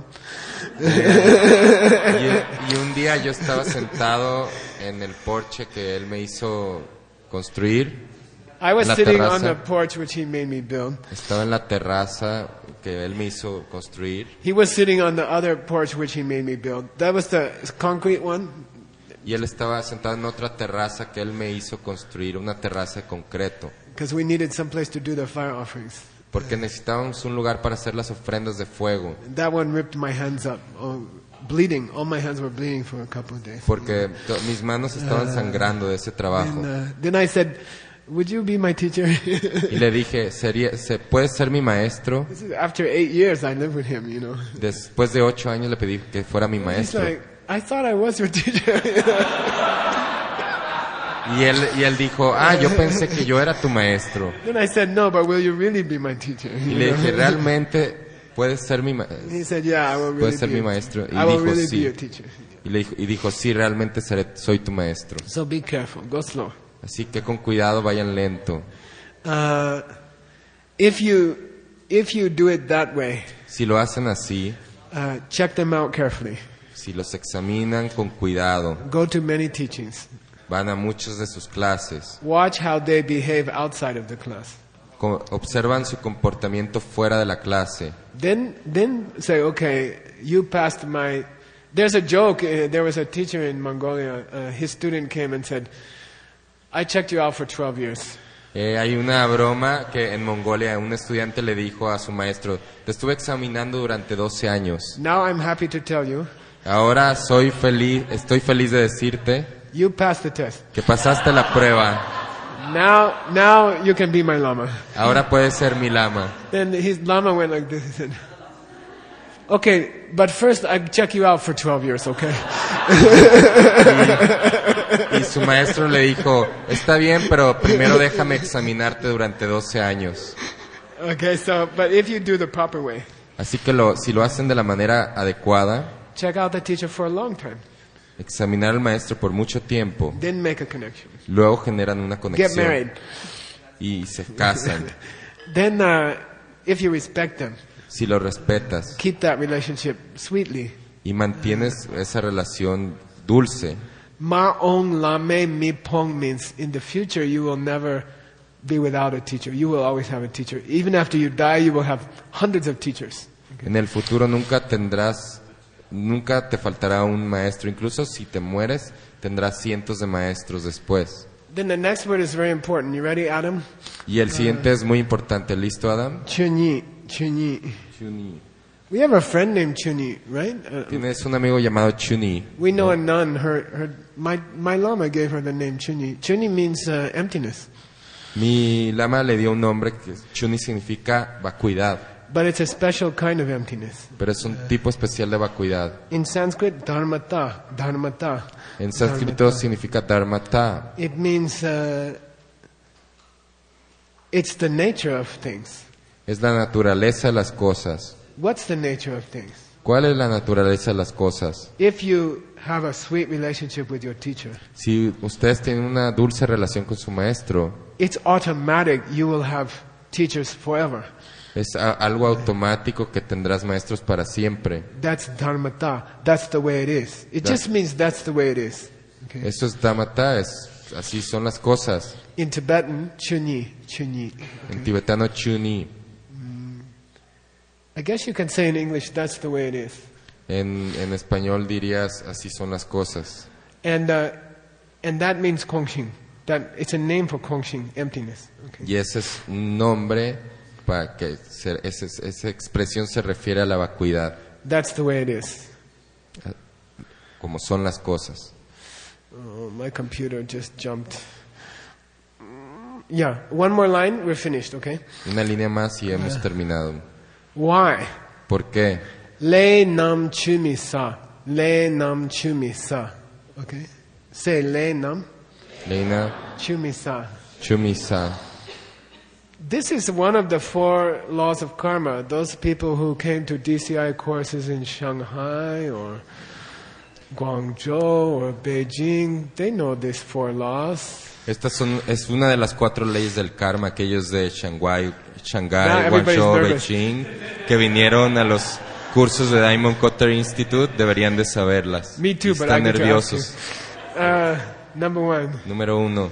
Speaker 2: Y, y un día yo estaba sentado en el porche que él me hizo construir.
Speaker 1: I was
Speaker 2: La
Speaker 1: sitting on
Speaker 2: terraza.
Speaker 1: the porch which he made me build.
Speaker 2: Estaba en la terraza que él me hizo construir.
Speaker 1: He was sitting on the other porch which he made me build. That was the concrete one.
Speaker 2: Y él estaba sentado en otra terraza que él me hizo construir, una terraza de concreto.
Speaker 1: Because we needed some place to do the fire offerings.
Speaker 2: Porque necesitábamos un lugar para hacer las ofrendas de fuego.
Speaker 1: That one ripped my hands up, oh, bleeding. All my hands were bleeding for a couple of days.
Speaker 2: Porque to- mis manos estaban sangrando de ese trabajo.
Speaker 1: And uh, then I said, would you be my teacher?
Speaker 2: Y le dije, ¿sería, se, ¿puedes ser mi maestro?
Speaker 1: This is after eight years I lived with him, you know.
Speaker 2: Después de ocho años le pedí que fuera mi
Speaker 1: He's
Speaker 2: maestro.
Speaker 1: like, I thought I was your teacher.
Speaker 2: Y él, y él dijo, ah, yo pensé que yo era tu maestro.
Speaker 1: Then I said, no, but will you really be my teacher?
Speaker 2: Y le dije, ¿realmente puedes ser mi maestro?
Speaker 1: He said, yeah, I will really
Speaker 2: Puedes ser
Speaker 1: be
Speaker 2: mi
Speaker 1: your-
Speaker 2: maestro. Y
Speaker 1: I will
Speaker 2: dijo,
Speaker 1: really be
Speaker 2: sí.
Speaker 1: your teacher.
Speaker 2: Y, le dijo, y dijo, sí, realmente seré, soy tu maestro.
Speaker 1: So be careful. Go slow.
Speaker 2: Así que con cuidado, vayan lento.
Speaker 1: Uh, if you if you do it that way,
Speaker 2: Si lo hacen así,
Speaker 1: uh, check them out carefully.
Speaker 2: si los examinan con cuidado,
Speaker 1: Go to many teachings.
Speaker 2: van a muchas de sus clases,
Speaker 1: Watch how they behave outside of the class.
Speaker 2: co- observan su comportamiento fuera de la clase.
Speaker 1: Then then say, okay, you passed my. There's a joke. Uh, there was a teacher in Mongolia. Uh, his student came and said, "I checked you out for twelve years."
Speaker 2: Eh, hay una broma que en Mongolia un estudiante le dijo a su maestro, te estuve examinando durante doce años.
Speaker 1: Now I'm happy to tell you,
Speaker 2: Ahora soy feliz, estoy feliz de decirte
Speaker 1: you passed the test.
Speaker 2: que pasaste la prueba.
Speaker 1: Now now you can be my lama.
Speaker 2: Ahora puedes ser mi lama.
Speaker 1: Then his lama went like this. He said, "Okay, but first I check you out for twelve years, okay?"
Speaker 2: Y su maestro le dijo, está bien, pero primero déjame examinarte durante doce años.
Speaker 1: Okay, so but if you do the proper way,
Speaker 2: Así que lo, si lo hacen de la manera adecuada,
Speaker 1: check out the teacher for a long time,
Speaker 2: examinar al maestro por mucho tiempo,
Speaker 1: then make a connection.
Speaker 2: luego generan una
Speaker 1: Get married.
Speaker 2: conexión y se casan.
Speaker 1: Then uh, if you respect them,
Speaker 2: Si lo respetas
Speaker 1: keep that relationship sweetly.
Speaker 2: y mantienes esa relación dulce,
Speaker 1: Ma ong lame mi pong means in the future you will never be without a teacher. You will always have a teacher. Even after you die, you will have hundreds of teachers.
Speaker 2: en el futuro nunca tendrás, nunca te faltará un maestro. Incluso si te mueres, tendrás cientos de maestros después.
Speaker 1: Then the next word is very important. You ready, Adam?
Speaker 2: Y el siguiente es muy importante. ¿Listo, Adam?
Speaker 1: Chunyi. Chunyi.
Speaker 2: Chuni.
Speaker 1: We have a friend named Chunyi, right? Uh,
Speaker 2: Tienes un amigo llamado Chuni.
Speaker 1: we know a nun. Her, her, my, my lama gave her the name Chunyi. Chunyi means uh, emptiness.
Speaker 2: Mi lama le dio un nombre que Chuni significa vacuidad.
Speaker 1: but it's a special kind of emptiness.
Speaker 2: pero es un tipo especial de vacuidad.
Speaker 1: In Sanskrit, dharmata, dharmata.
Speaker 2: En sánscrito significa dharmata.
Speaker 1: It means uh, it's the nature of things.
Speaker 2: Es la naturaleza de las cosas.
Speaker 1: What's the nature of things?
Speaker 2: ¿Cuál es la naturaleza de las cosas?
Speaker 1: If you have a sweet relationship with your teacher,
Speaker 2: Si ustedes tienen una dulce relación con su maestro,
Speaker 1: it's automatic you will have teachers forever.
Speaker 2: es a- algo automático que tendrás maestros para siempre.
Speaker 1: That's dharmata. That's the way it is. It
Speaker 2: That-
Speaker 1: just means that's the way it is. Okay.
Speaker 2: Eso es dhamata, es, así son las cosas.
Speaker 1: In Tibetan, chunyi, chunyi.
Speaker 2: En tibetano, chuni.
Speaker 1: I guess you can say in English, that's the way it is.
Speaker 2: En, en español dirías, así son las cosas.
Speaker 1: And uh, and that means kongshin. That it's a name for kongshin, emptiness. Okay.
Speaker 2: Y ese es un nombre para que se- ese- esa expresión se refiere a la vacuidad,
Speaker 1: That's the way it is.
Speaker 2: como son las cosas.
Speaker 1: Oh, my computer just jumped. Mm, Yeah, one more line, we're finished, okay?
Speaker 2: Una línea más y hemos terminado.
Speaker 1: Why?
Speaker 2: ¿Por qué?
Speaker 1: Le nam chumi sa. Le nam chumi sa. Okay? Say le nam
Speaker 2: Leina
Speaker 1: chumi sa.
Speaker 2: Chumisa.
Speaker 1: This is one of the four laws of karma. Those people who came to D C I courses in Shanghai or Guangzhou or Beijing, they know these four laws.
Speaker 2: Estas son, es una de las cuatro leyes del karma, aquellos de Shanghai,
Speaker 1: Now
Speaker 2: Shanghai,
Speaker 1: everybody's
Speaker 2: Guangzhou,
Speaker 1: nervous.
Speaker 2: Beijing, que vinieron a los cursos de Diamond Cutter Institute, deberían de saberlas.
Speaker 1: Me too,
Speaker 2: Y
Speaker 1: but I
Speaker 2: están
Speaker 1: need to ask
Speaker 2: nerviosos.
Speaker 1: you. Uh, number one,
Speaker 2: Número uno,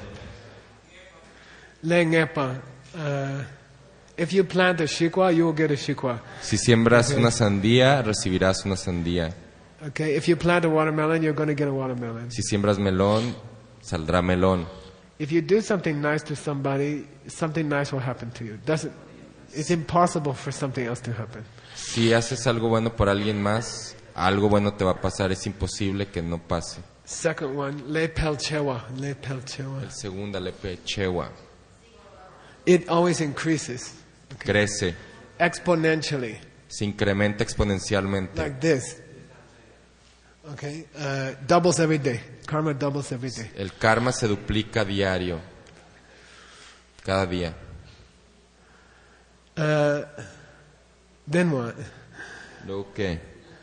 Speaker 1: le ngepa. Uh, if you plant a shikwa, you will get a shikwa.
Speaker 2: si siembras una sandía, recibirás una sandía.
Speaker 1: Okay, if you plant a watermelon, you're going to get a watermelon.
Speaker 2: Si siembras melón, saldrá melón.
Speaker 1: If you do something nice to somebody, something nice will happen to you. Doesn't? It's impossible for something else to happen.
Speaker 2: Si haces algo bueno por alguien más, algo bueno te va a pasar, es imposible que no pase.
Speaker 1: Second one, le pelchewa, le pelchewa.
Speaker 2: El segundo, lepe chewa,
Speaker 1: It always increases
Speaker 2: crece,
Speaker 1: exponentially,
Speaker 2: se incrementa exponencialmente.
Speaker 1: like this. Okay, uh, doubles every day. Karma doubles every day.
Speaker 2: El karma se duplica diario, cada día.
Speaker 1: Uh, then what?
Speaker 2: Luego, ¿qué?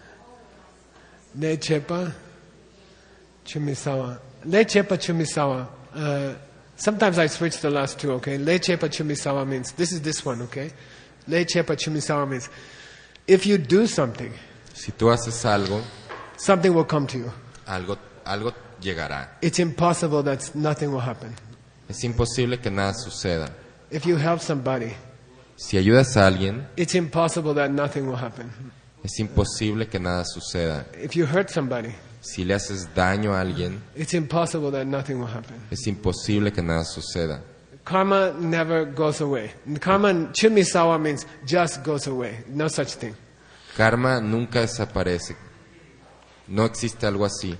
Speaker 1: Le chepa, chumisawa. Le chepa chumisawa. Uh, sometimes I switch the last two. Okay, le chepa chumisawa means this is this one. Okay, le chepa chumisawa means if you do something,
Speaker 2: Si tú haces algo,
Speaker 1: something will come to you.
Speaker 2: algo, algo llegará.
Speaker 1: It's impossible that nothing will happen.
Speaker 2: Es imposible que nada suceda.
Speaker 1: If you help somebody,
Speaker 2: Si ayudas a alguien,
Speaker 1: it's impossible that nothing will happen.
Speaker 2: es imposible que nada suceda.
Speaker 1: If you hurt somebody,
Speaker 2: Si le haces daño a alguien,
Speaker 1: it's impossible that nothing will happen.
Speaker 2: es imposible que nada suceda.
Speaker 1: Karma never goes away. Karma, chumisawa means just goes away. No such thing.
Speaker 2: Karma nunca desaparece. No existe algo así.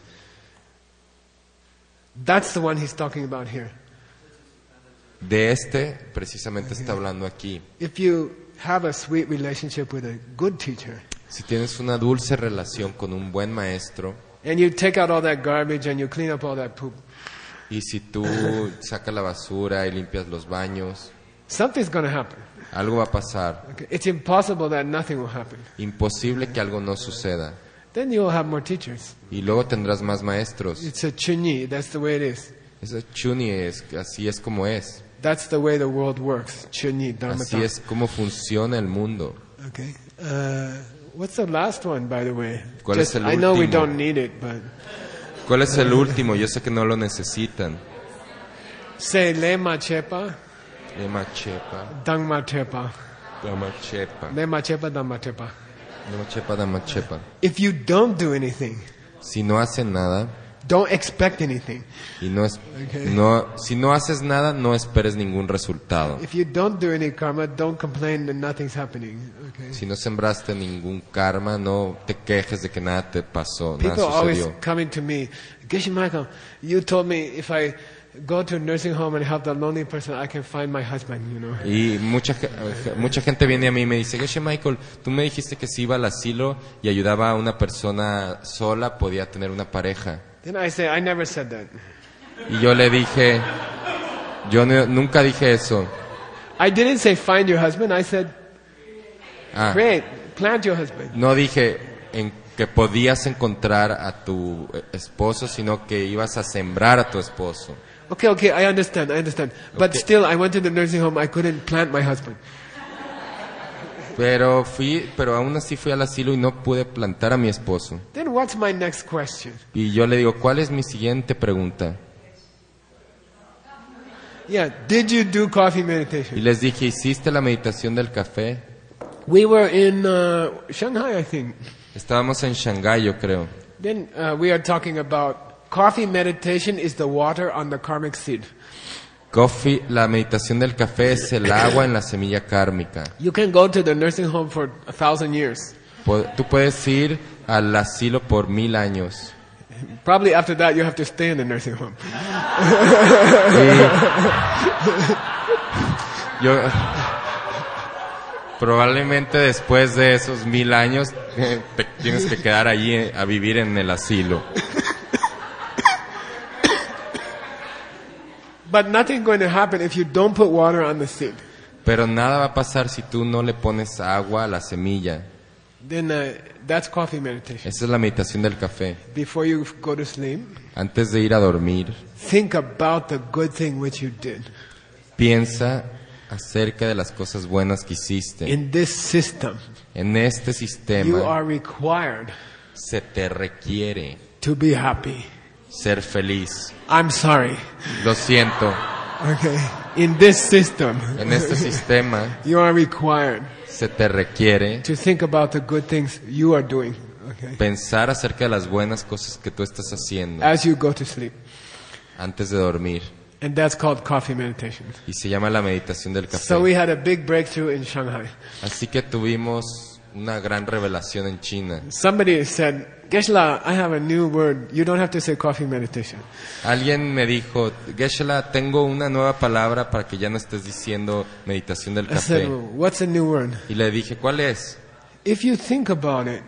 Speaker 1: That's the one he's talking about here.
Speaker 2: De este, precisamente está hablando aquí.
Speaker 1: If you have a sweet relationship with a good teacher,
Speaker 2: Si tienes una dulce relación con un buen maestro,
Speaker 1: and you take out all that garbage and you clean up all that poop,
Speaker 2: y si tú sacas la basura y limpias los baños,
Speaker 1: something's going to happen.
Speaker 2: algo va a pasar.
Speaker 1: Okay? It's impossible that nothing will happen.
Speaker 2: Imposible que algo no suceda.
Speaker 1: Then you will have more teachers.
Speaker 2: Y luego tendrás más maestros.
Speaker 1: It's a chunyi. That's the way it is.
Speaker 2: Ese chuni es, así es como es.
Speaker 1: That's the way the world works. Chunyi, dharmata.
Speaker 2: Así es como funciona el mundo.
Speaker 1: Okay. Uh, what's the last one, by the way?
Speaker 2: ¿Cuál es el
Speaker 1: I know we
Speaker 2: último?
Speaker 1: don't need it, but
Speaker 2: ¿Cuál es el último? Yo sé que no lo necesitan.
Speaker 1: say lema chepa,
Speaker 2: Lema chepa,
Speaker 1: dangma chepa.
Speaker 2: dama chepa,
Speaker 1: Lema chepa, dangma chepa.
Speaker 2: lema chepa, dama chepa.
Speaker 1: If you don't do anything,
Speaker 2: Si no hacen nada
Speaker 1: don't expect anything.
Speaker 2: y no es,
Speaker 1: Okay.
Speaker 2: no, si no haces nada, no esperes ningún resultado.
Speaker 1: If you don't do any karma, don't complain that nothing's happening. Okay.
Speaker 2: Si no sembraste ningún karma, no te quejes de que nada te pasó, nada
Speaker 1: People always
Speaker 2: sucedió.
Speaker 1: coming to me, Geshe Michael, you told me if I go to a nursing home and help the lonely person, I can find my husband, you know.
Speaker 2: Y mucha, ge- mucha gente viene a mí y me dice, Geshe Michael, tú me dijiste que si iba al asilo y ayudaba a una persona sola, podía tener una pareja.
Speaker 1: Then I say, I never said that.
Speaker 2: Y yo le dije, yo no- nunca dije eso.
Speaker 1: I didn't say find your husband. I said,
Speaker 2: Ah,
Speaker 1: great, plant your husband.
Speaker 2: no dije en que podías encontrar a tu eh, esposo, sino que ibas a sembrar a tu esposo.
Speaker 1: Okay, okay, I understand, I understand. But
Speaker 2: Okay.
Speaker 1: still, I went to the nursing home. I couldn't plant my husband.
Speaker 2: Pero fui, pero aún así fui al asilo y no pude plantar a mi esposo.
Speaker 1: Then what's my next question?
Speaker 2: Y yo le digo, ¿cuál es mi siguiente pregunta?
Speaker 1: Yeah, did you do coffee
Speaker 2: Y
Speaker 1: meditation?
Speaker 2: les dije, ¿hiciste la meditación del café?
Speaker 1: We were in uh, Shanghai, I think.
Speaker 2: Estábamos en Shanghái, yo creo.
Speaker 1: Then uh, we are talking about coffee meditation is the water on the karmic seed.
Speaker 2: Coffee, la meditación del café es el agua en la semilla kármica.
Speaker 1: You can go to the nursing home for a thousand years.
Speaker 2: Po- Tú puedes ir al asilo por mil años.
Speaker 1: Probably after that, you have to stay in the nursing home.
Speaker 2: Y yo, probablemente después de esos mil años eh, te tienes que quedar allí eh, a vivir en el asilo.
Speaker 1: But nothing's going to happen if you don't put water on the seed.
Speaker 2: Pero nada va a pasar si tú no le pones agua a la semilla.
Speaker 1: Then uh, that's coffee meditation.
Speaker 2: Esa es la meditación del café.
Speaker 1: Before you go to sleep,
Speaker 2: Antes de ir a dormir,
Speaker 1: think about the good thing which you did.
Speaker 2: piensa acerca de las cosas buenas que hiciste.
Speaker 1: In this system,
Speaker 2: En este
Speaker 1: you
Speaker 2: sistema
Speaker 1: are required
Speaker 2: se te requiere
Speaker 1: to be happy.
Speaker 2: ser feliz.
Speaker 1: I'm sorry.
Speaker 2: Lo siento.
Speaker 1: Okay. In this system,
Speaker 2: En este sistema
Speaker 1: you are required
Speaker 2: se te requiere
Speaker 1: to think about the good things you are doing. Okay.
Speaker 2: pensar acerca de las buenas cosas que tú estás haciendo
Speaker 1: As you go to sleep.
Speaker 2: antes de dormir.
Speaker 1: And that's called coffee meditation.
Speaker 2: Y se llama la meditación del
Speaker 1: So we
Speaker 2: café.
Speaker 1: had a big breakthrough in Shanghai.
Speaker 2: Así que tuvimos una gran revelación en China.
Speaker 1: Somebody said, Geshe-la, I have a new word. You don't have to say coffee meditation.
Speaker 2: Alguien me dijo, Geshe-la, tengo una nueva palabra para que ya no estés diciendo meditación del
Speaker 1: I said,
Speaker 2: café.
Speaker 1: well, what's a new word?
Speaker 2: Y le dije, ¿cuál es?
Speaker 1: If you think about it,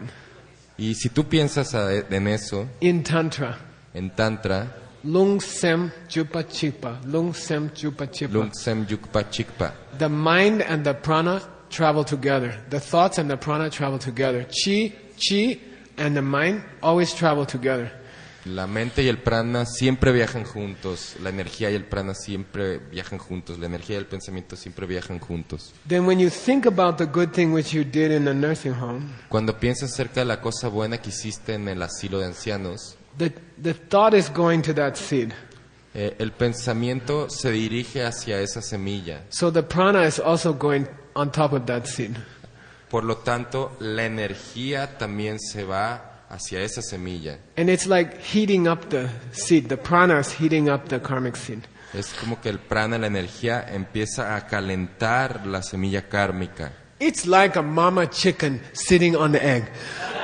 Speaker 2: Y si tú piensas a- en eso,
Speaker 1: in Tantra,
Speaker 2: en Tantra,
Speaker 1: Lung Sem Jupa Chipa, Lung Sem Jupa Chipa,
Speaker 2: Lung Sem Yukpa Chikpa,
Speaker 1: the mind and the prana travel together. The thoughts and the prana travel together. Chi, chi, and the mind always travel together.
Speaker 2: la mente y el prana siempre viajan juntos, la energía y el prana siempre viajan juntos, la energía y el pensamiento siempre viajan juntos.
Speaker 1: Then when you think about the good thing which you did in the nursing home,
Speaker 2: Cuando piensas acerca de la cosa buena que hiciste en el asilo de ancianos,
Speaker 1: the, the thought is going to that seed.
Speaker 2: eh, el pensamiento se dirige hacia esa semilla.
Speaker 1: So the prana is also going on top of that seed.
Speaker 2: Por lo tanto, la energía también se va hacia esa semilla.
Speaker 1: And it's like heating up the seed. The prana is heating up the karmic seed.
Speaker 2: Es como que el prana, la energía, empieza a calentar la semilla kármica.
Speaker 1: It's like a mama chicken sitting on the egg.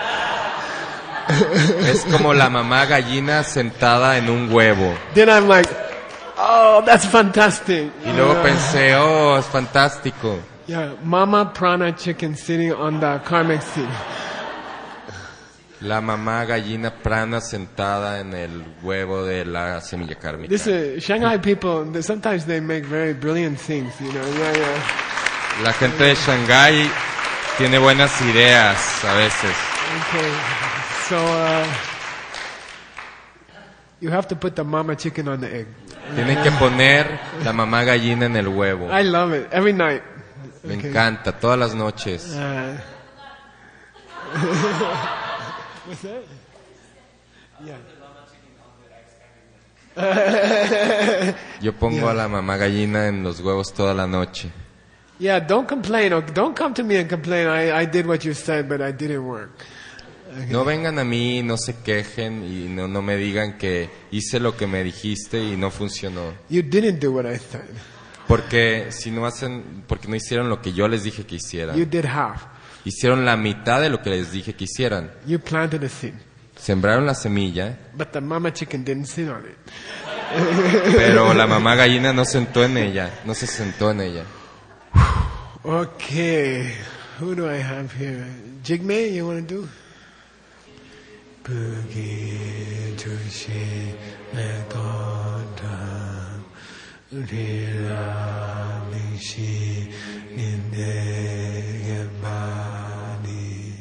Speaker 2: Es como la mamá gallina sentada en un huevo.
Speaker 1: Then I'm like, oh, that's fantastic.
Speaker 2: Y luego pensé, oh, es fantástico.
Speaker 1: Yeah, mama prana chicken sitting on the karmic seed.
Speaker 2: La mamá gallina prana sentada en el huevo de la semilla kármica.
Speaker 1: This uh, Shanghai people, they- sometimes they make very brilliant things, you know. Yeah, yeah.
Speaker 2: La gente de Shanghái tiene buenas ideas a veces.
Speaker 1: Okay. So uh, you have to put the mama chicken on the egg.
Speaker 2: Tienen que poner la mamá gallina en el huevo.
Speaker 1: I love it every night.
Speaker 2: Me
Speaker 1: Okay.
Speaker 2: encanta, todas las noches.
Speaker 1: Uh, what's that? Yeah.
Speaker 2: Yo pongo a la mamá gallina en los huevos toda la noche.
Speaker 1: Yeah, don't complain. Or don't come to me and complain. I, I did what you said, but I didn't work.
Speaker 2: No vengan a mí, no se quejen y no, no me digan que hice lo que me dijiste y no funcionó.
Speaker 1: You didn't do what I said.
Speaker 2: Porque si no hacen, porque no hicieron lo que yo les dije que
Speaker 1: You
Speaker 2: hicieran.
Speaker 1: did half.
Speaker 2: Hicieron la mitad de lo que les dije que hicieran.
Speaker 1: You planted a seed,
Speaker 2: Sembraron la semilla,
Speaker 1: but the mama chicken didn't sit on it.
Speaker 2: Pero la mamá gallina no sentó en ella, no se sentó en ella.
Speaker 1: Okay, who do I have here? Jigme, you want to do? Boogie to she Mekonda Rila Nishi Ninde Gambani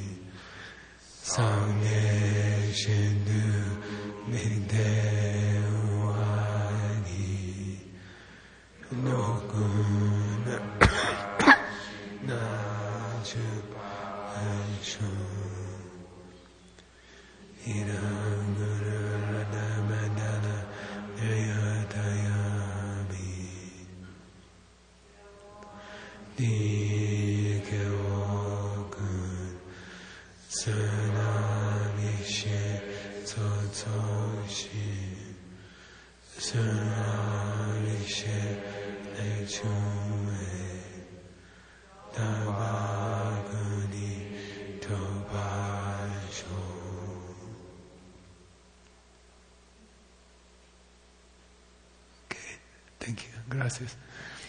Speaker 1: Sangye Shindu Minde Wani Nokun Nachup Anshu Idam Guru Radhamadana Yayatayami Dikewokun Sanamishe Totsoshi Sanamishe Lechume Tabakuni Tobasho. Okay, thank you. Gracias.